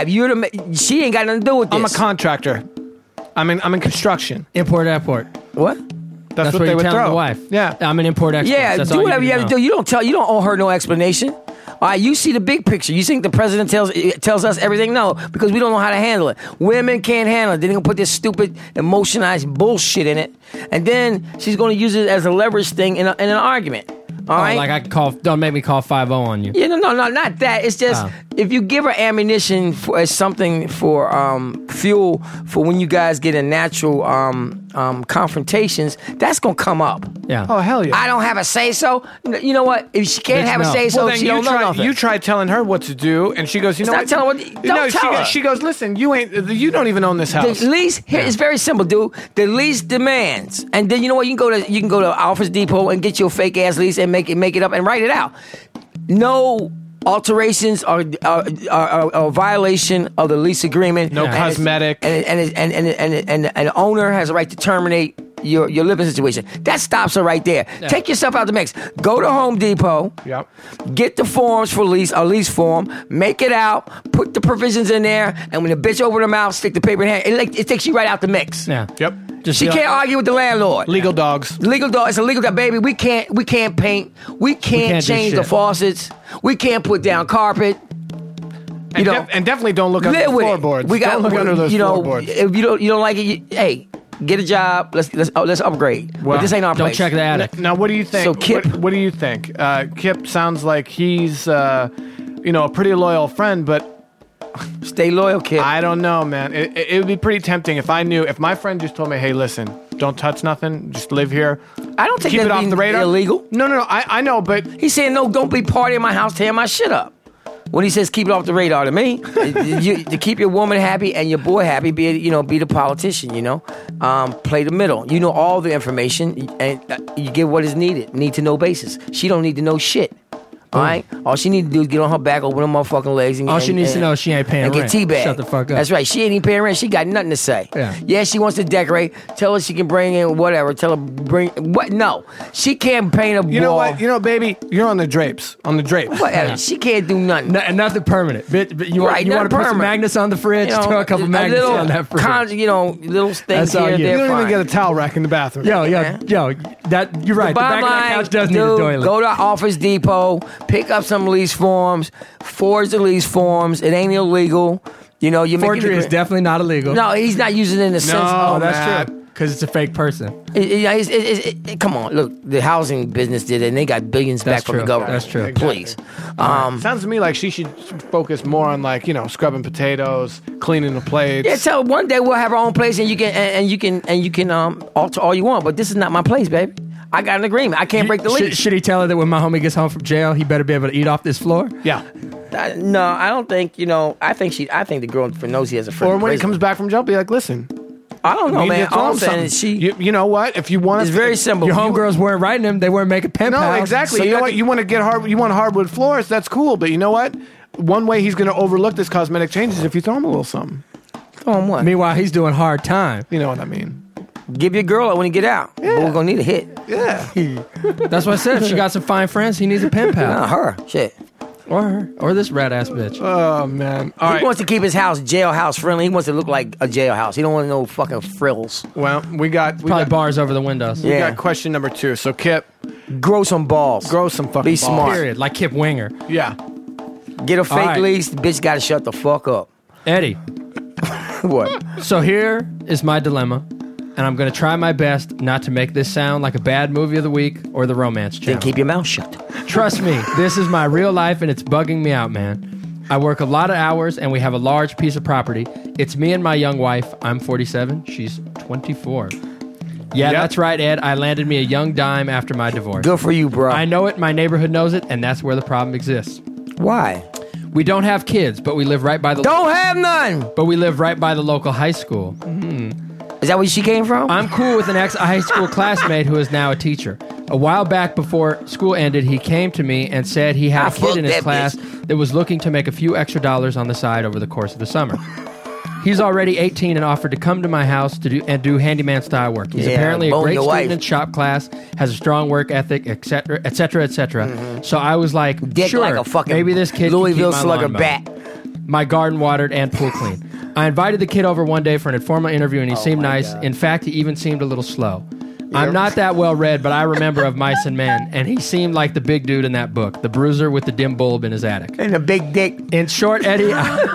She ain't got nothing to do with this. I'm a contractor. I'm in construction. Import-export. What? That's what they you would tell throw. The wife. Yeah. I'm an import-export. Yeah, That's do all whatever you have to do. You don't owe her no explanation. All right, you see the big picture. You think the president tells us everything? No, because we don't know how to handle it. Women can't handle it. They're going to put this stupid emotionalized bullshit in it. And then she's going to use it as a leverage thing in an argument. All right? Like I can call, don't make me call 5-0 on you. Yeah, no, not that. It's just if you give her ammunition as something for fuel for when you guys get in natural confrontations, that's gonna come up. Yeah. Oh hell yeah. I don't have a say so. You know what? If she can't have a say so, well, then she don't know nothing. You try telling her what to do, and she goes, you know what? Tell her what. Don't tell her. She goes, listen, you don't even own this house. The lease here is very simple, dude. The lease demands, and then you know what? You can go to Office Depot and get your fake ass lease and make it up and write it out. No alterations are a violation of the lease agreement. No cosmetic. And the owner has a right to terminate your living situation. That stops her right there. Yeah. Take yourself out of the mix. Go to Home Depot. Yep. Get the forms for lease, a lease form. Make it out. Put the provisions in there. And when the bitch open her mouth, stick the paper in her hand. It takes you right out the mix. Yeah. Yep. She can't argue with the landlord. Legal dogs. Legal dog. It's a legal dog, baby. We can't paint. We can't change the faucets. We can't put down carpet. And definitely don't look under the floorboards. Don't look under those floorboards. If you don't like it, hey, get a job. Let's upgrade. Well, but this ain't our place. Don't check the attic. Now, what do you think? So Kip, what do you think? Kip sounds like he's a pretty loyal friend, but stay loyal, Kip. I don't know, man. It would be pretty tempting if my friend just told me, hey, listen, don't touch nothing, just live here. I don't think keep it off the radar. Illegal. No. I know, but he's saying no. Don't be partying in my house, tearing my shit up. When he says keep it off the radar to me, to keep your woman happy and your boy happy, be the politician. Play the middle. You know all the information and you give what is needed. Need to know basis. She don't need to know shit. All right. All she need to do is get on her back, open her motherfucking legs, and all she needs to know is she ain't paying and rent. Get teabagged. Shut the fuck up. That's right. She ain't even paying rent. She got nothing to say. Yeah. She wants to decorate. Tell her she can bring in whatever. Tell her bring what? No, she can't paint a wall. You know what? Baby, you're on the drapes. Whatever. Yeah. She can't do nothing. Nothing permanent. But you want to put some magnets on the fridge? Throw a couple magnets on that fridge. Little things here. You don't even get a towel rack in the bathroom. Yo. That you're right. The back of that couch does need a toilet. Go to Office Depot. Pick up some lease forms. Forge the lease forms. It ain't illegal. Forgery is definitely not illegal. No, he's not using it in the sense. Oh, that's true. Because it's a fake person. Come on, look, the housing business did it, and they got billions back from the government. That's true. Please. Sounds to me like she should focus more on scrubbing potatoes, cleaning the plates. Yeah, tell her one day we'll have our own place, and you can alter all you want, but this is not my place, baby. I got an agreement. I can't break the lease. Should he tell her that when my homie gets home from jail, he better be able to eat off this floor? Yeah. No, I don't think. I think the girl knows he has a friend. Or when he comes back from jail, be like, listen. I don't know, man. All I'm saying is you know what? If you want, it's very simple. Your homegirls weren't writing them; they weren't making pen pals. No, exactly. So you know what? You want to get you want hardwood floors. That's cool, but you know what? One way he's going to overlook this cosmetic change is if you throw him a little something. Throw him what? Meanwhile, he's doing hard time. You know what I mean? Give your girl it when you get out. Yeah. But we're gonna need a hit. Yeah. That's what I said. If she got some fine friends, he needs a pen pal. Not her. Shit. Or her. Or this rat ass bitch. Oh man. He wants to keep his house jailhouse friendly. He wants to look like a jailhouse. He don't want no fucking frills. Well, we got bars over the windows. We got question number 2. So Kip, Grow some balls. Grow some fucking Be balls. smart. Period. Like Kip Winger. Yeah. Get a fake right. lease. The bitch got to shut the fuck up. Eddie. What? So here is my dilemma, and I'm going to try my best not to make this sound like a bad movie of the week or the Romance Channel. Then keep your mouth shut. Trust me, this is my real life, and it's bugging me out, man. I work a lot of hours, and we have a large piece of property. It's me and my young wife. I'm 47. She's 24. Yeah, Yep. that's right, Ed. I landed me a young dime after my divorce. Good for you, bro. I know it. My neighborhood knows it, and that's where the problem exists. Why? We don't have kids, but we live right by the Don't have none. but we live right by the local high school. Is that where she came from? I'm cool with an ex-high school classmate who is now a teacher. A while back, before school ended, he came to me and said he had a fuck kid in his that class that was looking to make a few extra dollars on the side over the course of the summer. He's already 18 and offered to come to my house to do handyman style work. He's Yeah, apparently a bone great your student wife. in shop class, has a strong work ethic, etc., etc., etc. So I was like, Dick sure, like a fucking maybe this kid Louisville can keep my Slugger lawn mowed, bat. my garden watered, and pool clean. I invited the kid over one day for an informal interview, and he seemed nice. In fact, he even seemed a little slow. I'm not that well read, but I remember of Mice and Men, and he seemed like the big dude in that book, the bruiser with the dim bulb in his attic. And a big dick. In short, Eddie,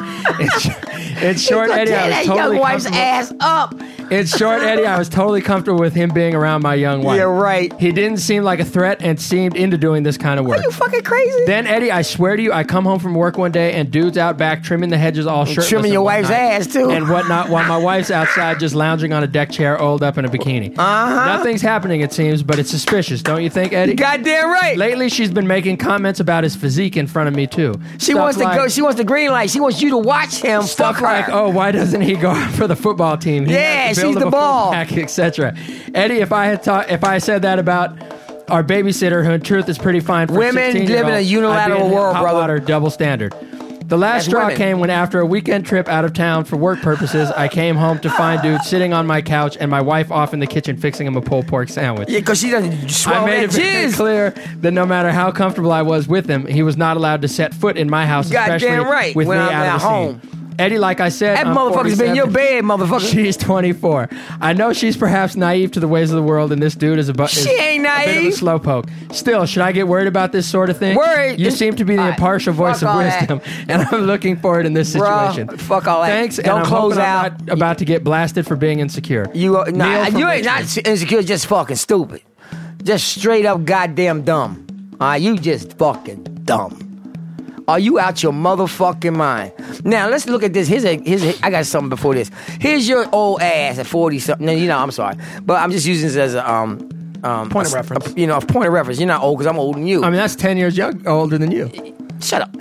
in short, Eddie, I was that totally young wife's comfortable. ass up. In short, Eddie, I was totally comfortable with him being around my young wife. Yeah, right. He didn't seem like a threat and seemed into doing this kind of work. Are you fucking crazy? Then, Eddie, I swear to you, I come home from work one day and dude's out back trimming the hedges all shirtless. trimming and your wife's whatnot, ass, too. And whatnot, while my wife's outside just lounging on a deck chair, oiled up in a bikini. Nothing's happening, it seems, but it's suspicious, don't you think, Eddie? Goddamn right. Lately, she's been making comments about his physique in front of me, too. She wants to go. She wants the green light. She wants you to watch him. Stuff Fuck like, her. oh, why doesn't he go out for the football team? He Yeah, has to build she's him the a ball. fullback, etc. Eddie, if I said that about our babysitter, who in truth is pretty fine for Women 16-year-old, live in a unilateral I'd be in world, hot brother. water, double standard. The last That's straw women. came when, after a weekend trip out of town for work purposes, I came home to find dude sitting on my couch and my wife off in the kitchen fixing him a pulled pork sandwich. Yeah, because she doesn't I swallow made that it very jizz. clear that no matter how comfortable I was with him, he was not allowed to set foot in my house, Goddamn especially right, with when me I'm out at of the home. scene. Eddie, like I said, That I'm motherfucker's been in your 47. bed, motherfucker. She's 24. I know she's perhaps naive to the ways of the world, and this dude is a She ain't a bit of a naive. slowpoke. Still, should I get worried about this sort of thing? Worried? You seem to be the All right, impartial voice fuck of all that. wisdom, and I'm looking for it in this Bruh, situation. fuck all that. Thanks, Don't and I'm close hoping out. I'm not about to get blasted for being insecure. You are, Neil nah, from you ain't not Richmond. insecure, just fucking stupid. Just straight up goddamn dumb. You just fucking dumb. Are you out your motherfucking mind? Now let's look at this. I got something before this. Here's your old ass at 40 something. No, I'm sorry, but I'm just using this as a Point of reference. A point of reference. You're not old because I'm older than you. I mean, that's 10 years older than you. Shut up.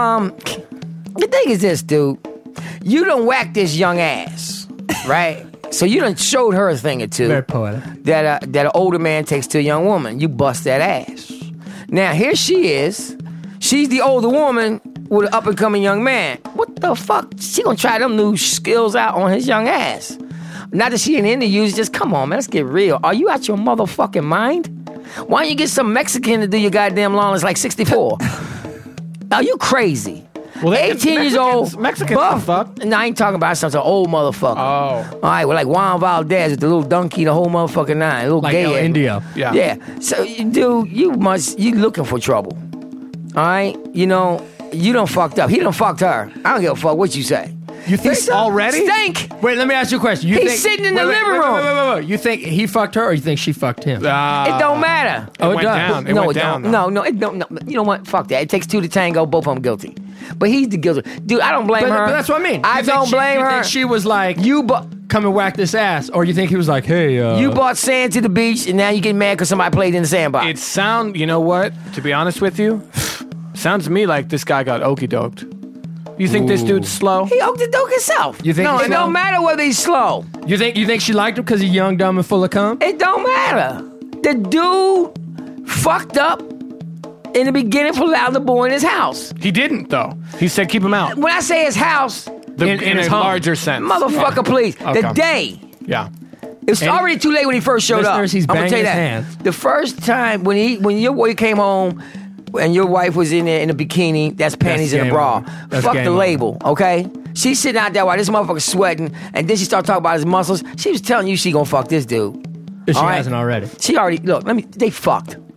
The thing is this, dude. You done whacked this young ass, right? So you done showed her a thing or two. Very poetic. That an older man takes to a young woman. You bust that ass. Now here she is. She's the older woman with an up and coming young man. What the fuck? She gonna try them new skills out on his young ass. Not that she ain't into you. Just come on, man. Let's get real. Are you out your motherfucking mind? Why don't you get some Mexican to do your goddamn lawn? It's like 64. Are you crazy? Well, they- 18 years old. Mexicans buff. can fuck. Nah, I ain't talking about some old motherfucker. Oh. All right, well, like Juan Valdez with the little donkey, the whole motherfucking nine. Little Like gay El ass. Indio. Yeah. Yeah. So, dude, you looking for trouble. All right? You know, you done fucked up. He done fucked her. I don't give a fuck what you say. You think He's already? Stink. Wait, let me ask you a question. You He's think, sitting in the wait, living wait, room. Wait. You think he fucked her or you think she fucked him? It don't matter. Oh, it went does. down. It no, went it down. don't. No, it don't. No. You know what? Fuck that. It takes two to tango. Both of them guilty. But he's the guilty. Dude, I don't blame her. But that's what I mean. I You think don't she- blame you her. think she was like, You bought. come and whack this ass? Or you think he was like, hey, You bought sand to the beach, and now you get mad because somebody played in the sandbox. You know what? To be honest with you, sounds to me like this guy got okey doked. You think this dude's slow? He oked the doke himself. You think No, he's it slow? don't matter whether he's slow. You think she liked him because he's young, dumb, and full of cum? It don't matter. The dude fucked up in the beginning for allowing the boy in his house. He didn't, though. He said keep him out. When I say his house, In his a home. larger sense. motherfucker, please. Okay. The day. Yeah. It's already too late when he first showed up. Listeners, he's I'm gonna tell you banging that. his hands. The first time when your boy came home and your wife was in there in a bikini, that's panties and a game bra. over. That's Fuck game the over. label, okay? She's sitting out there while this motherfucker's sweating, and then she started talking about his muscles. She was telling you she gonna fuck this dude. If she All right? hasn't already. She already they fucked.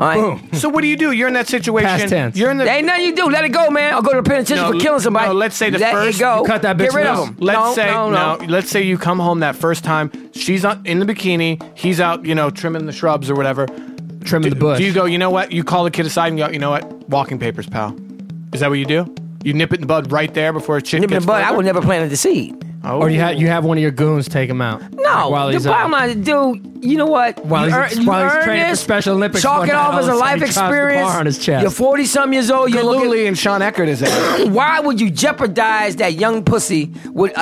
All right? So what do? You're in that situation. Past tense. You're in the. There ain't nothing you do. Let it go, man. I'll go to the penitentiary for killing somebody. No, let's say the Let first. it go. You cut that bitch Get rid of loose. him. Let's say no. Let's say you come home that first time. She's in the bikini. He's out, trimming the shrubs or whatever. Trimming the bush. Do you go? You know what? You call the kid aside and go. You know what? Walking papers, pal. Is that what you do? You nip it in the bud right there before a chick Nip it in gets the bud. I further? would never plant the seed. Oh. Or you have one of your goons take him out. No, While the he's bottom line, dude. You know what? While you he's earn training for this, Special Olympics. Chalk one it night, off all as of a sudden life he drops the experience. bar on his chest. You're 40-something years old. You're looking. Galooly and Sean Eckert is it? Why would you jeopardize that young pussy with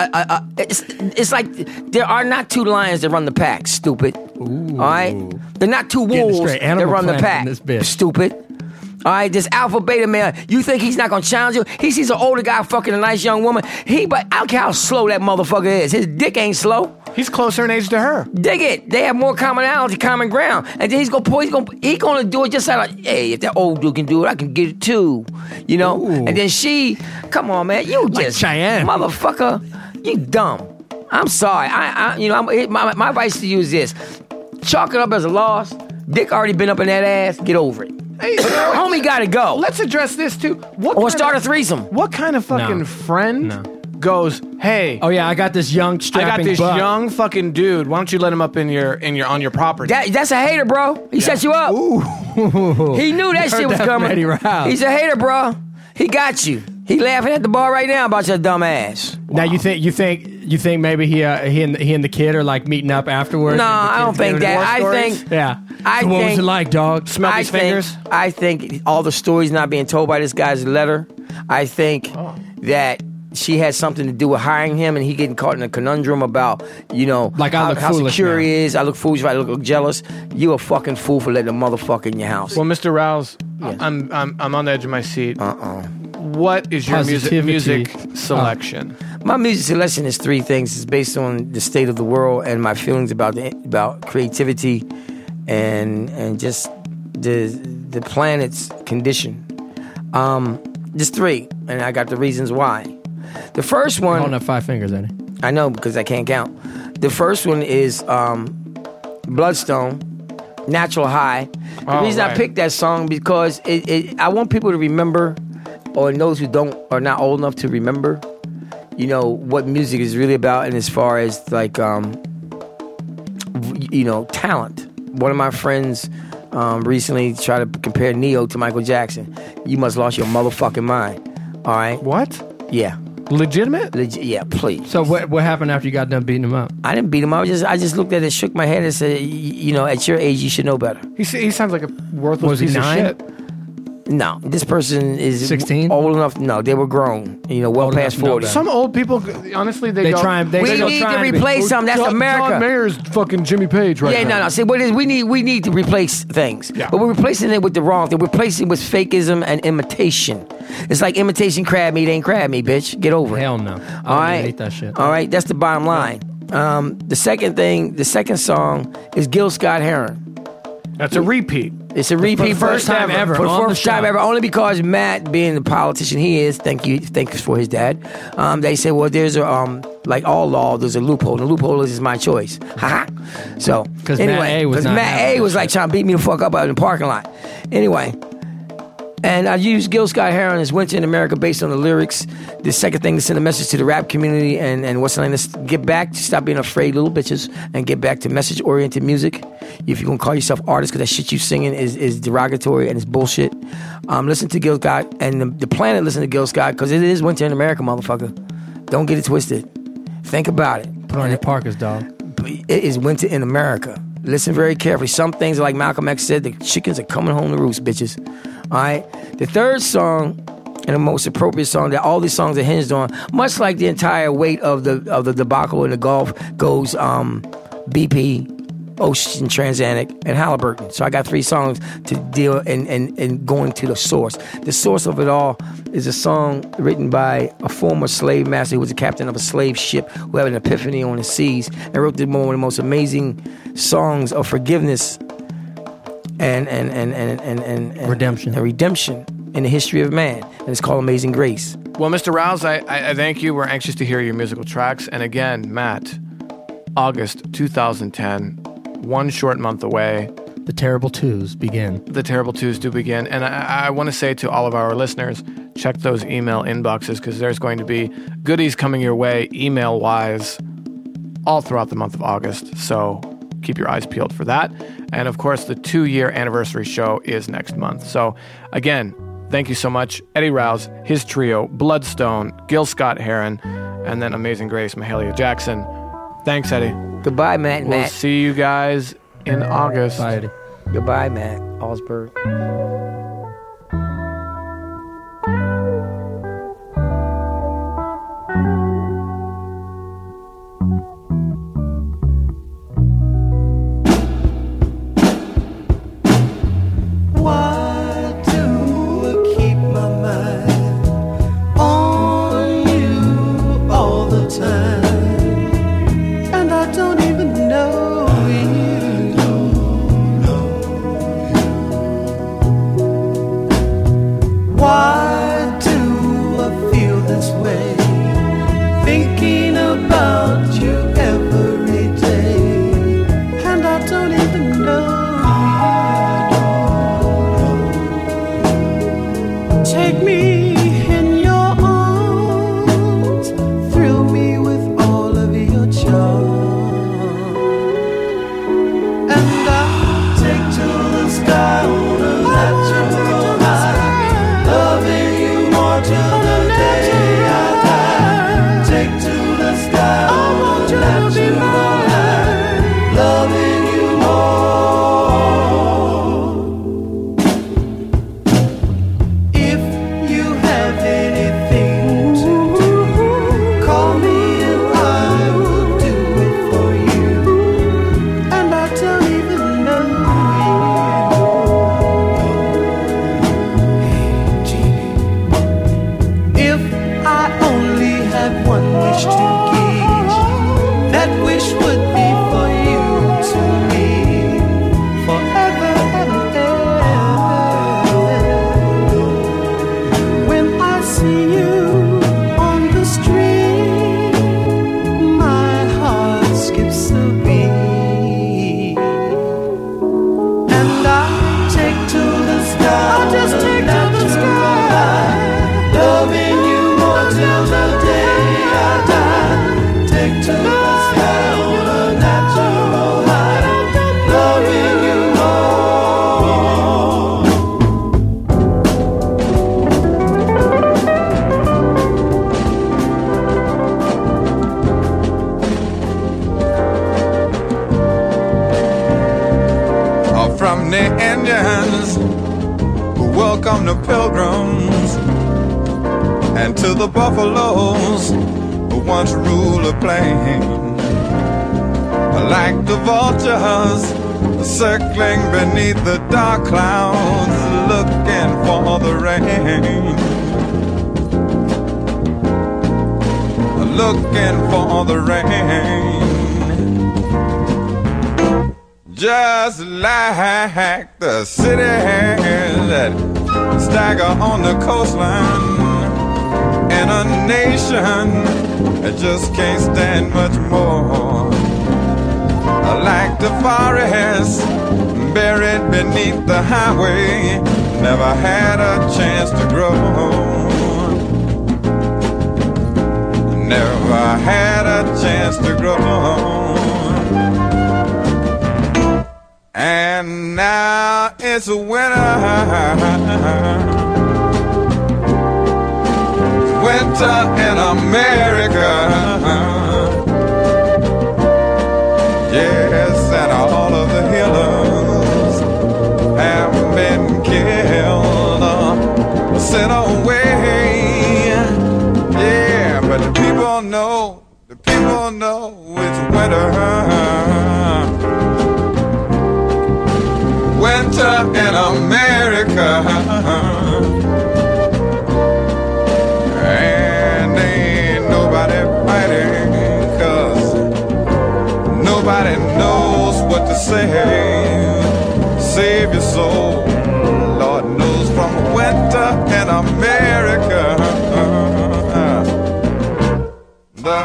it's like there are not two lions that run the pack, stupid. All right? They're not two Getting wolves straight that Animal run the Planet pack, in this bitch. stupid. All right, this alpha beta man, you think he's not gonna challenge you? He sees an older guy fucking a nice young woman. But I don't care how slow that motherfucker is. His dick ain't slow. He's closer in age to her. Dig it. They have more commonality, common ground. And then he's gonna do it just like, hey, if that old dude can do it, I can get it too. Ooh. And then she, come on, man, you Like just Cheyenne. motherfucker, you dumb. I'm sorry. My advice to you is this: chalk it up as a loss. Dick already been up in that ass. Get over it. Hey, Homie gotta go. let's address this too. Or start a threesome. What kind of fucking No. friend No. goes, hey, Oh yeah, I got this young I strapping got this buck. young fucking dude. Why don't you let him up on your property? That's a hater, bro. He set you up. He knew that You shit heard was that from coming. Eddie Rouse. He's a hater, bro. He got you. He laughing at the bar right now about your dumb ass. Now you think maybe he and the kid are like meeting up afterwards? No, and the I don't kid's think giving that. war I stories? think- Yeah. I So what was think- it like, dog? Smell these fingers? I think all the stories not being told by this guy's letter. I think that she had something to do with hiring him, and he getting caught in a conundrum about Like, I look how foolish secure now. he is. I look foolish. I look jealous. You a fucking fool for letting a motherfucker in your house. Well, Mr. Rouse, I'm on the edge of my seat. What is your Positivity. music selection? My music selection is three things. It's based on the state of the world and my feelings about creativity and just the planet's condition. Just three, and I got the reasons why. The first one, Holding up 5 fingers, Eddie. I know because I can't count. The first one is Bloodstone, Natural High. The Oh, reason I right. picked that song because I want people to remember, or those who are not old enough to remember, what music is really about, and as far as like, talent. One of my friends recently tried to compare Neo to Michael Jackson. You must lost your motherfucking mind. All right? What? Yeah. Legitimate? Yeah, please. So what happened after you got done beating him up? I didn't beat him. I just looked at it, shook my head, and said, at your age, you should know better. He sounds like a worthless Was he piece 9? of shit. No, this person is 16? old enough. No, they were grown. Well Old past enough to know 40. better. Some old people, honestly, They go, try and We need to replace them. That's America. John Mayer's fucking Jimmy Page right Yeah, now. no. See, what it is, we need to replace things. Yeah. But we're replacing it with the wrong thing. We're replacing it with fakeism and imitation. It's like imitation crab meat ain't crab meat, bitch. Get over it. Hell no. I All don't right. even eat that shit. All right, that's the bottom line. The second song is Gil Scott Heron. That's a repeat. It's a repeat first time ever For the on the first time show. ever, only because Matt, being the politician he is, thank you for his dad. They say, well, there's a like all law, there's a loophole. And the loophole is my choice. Ha ha. So 'Cause Matt anyway, A was not Matt having A that was like trying to beat me the fuck up out in the parking lot. Anyway. And I used Gil Scott Heron as Winter in America based on the lyrics. The second thing to send a message to the rap community and what's the name? Let's get back, stop being afraid, little bitches, and get back to message-oriented music. If you're going to call yourself artist because that shit you singing is derogatory and it's bullshit, listen to Gil Scott and the planet listen to Gil Scott because it is Winter in America, motherfucker. Don't get it twisted. Think about it. Put on your Parkers, dog. It is Winter in America. Listen very carefully. Some things, like Malcolm X said, the chickens are coming home to roost, bitches. All right. The third song, and the most appropriate song that all these songs are hinged on, much like the entire weight of the debacle in the Gulf, goes BP, Ocean Transatlantic, and Halliburton. So I got 3 songs to deal and going to the source. The source of it all is a song written by a former slave master who was a captain of a slave ship who had an epiphany on the seas and wrote one of the most amazing songs of forgiveness and Redemption. redemption in the history of man, and it's called Amazing Grace. Well, Mr. Rouse, I thank you. We're anxious to hear your musical tracks. And again, Matt, August 2010, one short month away. The terrible twos begin. The terrible twos do begin. And I want to say to all of our listeners, check those email inboxes because there's going to be goodies coming your way email-wise all throughout the month of August. So keep your eyes peeled for that. And of course, the 2-year anniversary show is next month. So again, thank you so much. Eddie Rouse, his trio, Bloodstone, Gil Scott-Heron, and then Amazing Grace, Mahalia Jackson. Thanks, Eddie. Goodbye, Matt. We'll see you guys in August. Bye, Eddie. Goodbye, Matt Allsberg. Why do I keep my mind on you all the time? And I don't even know you. Why do I feel this way? Thinking about you every day. And I don't even know you. Take me in your arms, thrill me with all of your charm, and I'll take to the sky on a natural high, loving you more till the day I die. Take to the sky on a natural high, loving you more. If you have anything to do, call me and I will do it for you. And I don't even know you. If I only had one wish to give, that wish would be for you to live forever and ever. When I see you on the street, my heart skips a beat, and I take to the sky. I just take to the sky, loving you more till the day I die. Take to the sky on a natural high, loving you more. From the Indians who welcome the pilgrims, and to the buffaloes who once ruled a plain. Like the vultures circling beneath the dark clouds, looking for the rain, looking for the rain. Just like the cities that stagger on the coastline, in a nation that just can't stand much more. Like the forest buried beneath the highway, never had a chance to grow. Never had a chance to grow. And now it's winter. Winter in America. Yes, and all of the healers have been killed, sent away. Yeah, but the people know it's winter. Winter in America. And ain't nobody fighting, 'cause nobody knows what to say. Save your soul, Lord knows, from winter in America. The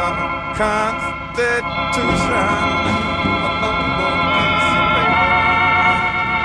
Constitution.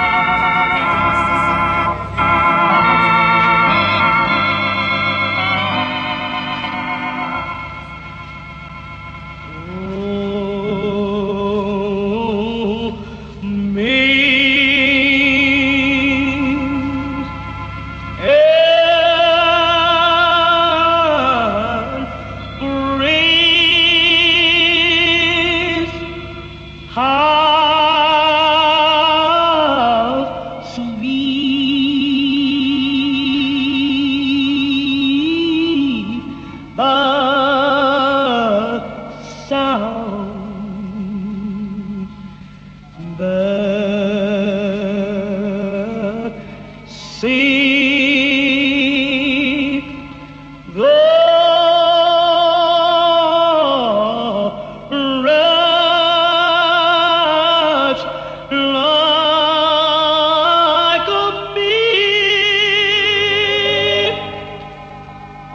How sweet the sound that see the wretch like a bee. I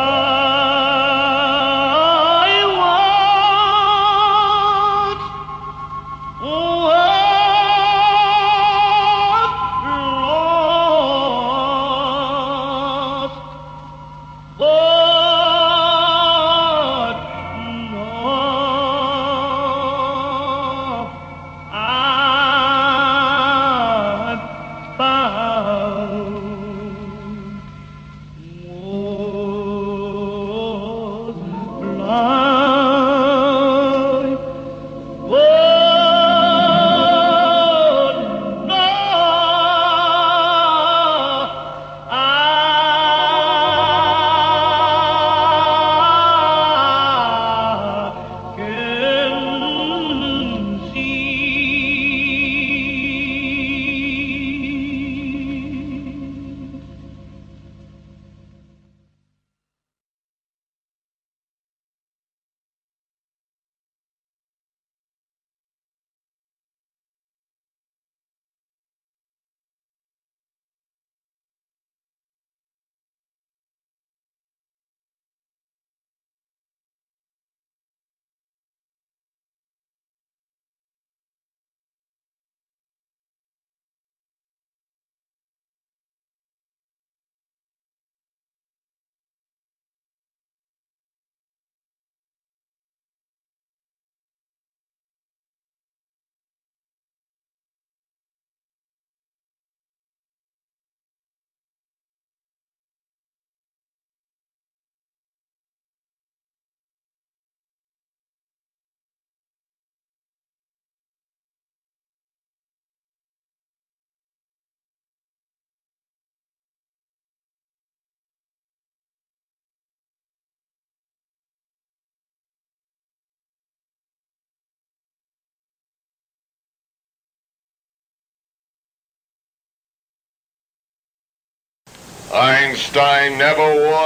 Einstein never wore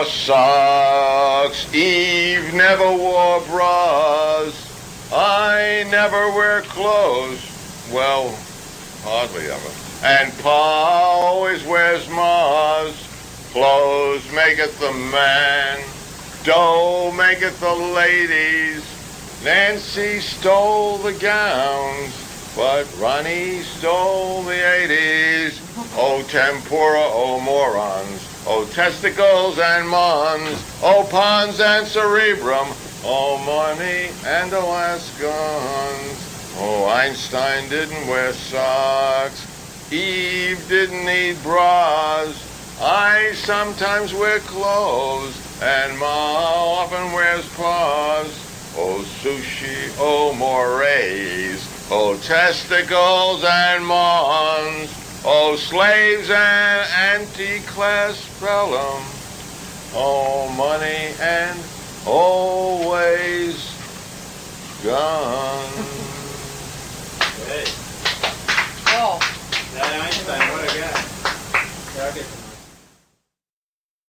socks, Eve never wore bras, I never wear clothes, well, hardly ever. And Pa always wears Ma's, clothes maketh the man, dough maketh the ladies, Nancy stole the gowns, but Ronnie stole the 80s. Oh, tempura, oh, morons. Oh, testicles and mons. Oh, pons and cerebrum. Oh, money and Alaskans. Oh, Einstein didn't wear socks. Eve didn't need bras. I sometimes wear clothes. And Ma often wears paws. Oh, sushi, oh, mores. Oh, testicles and mons. Oh, slaves and anti-class bellum. Oh, money and always gone.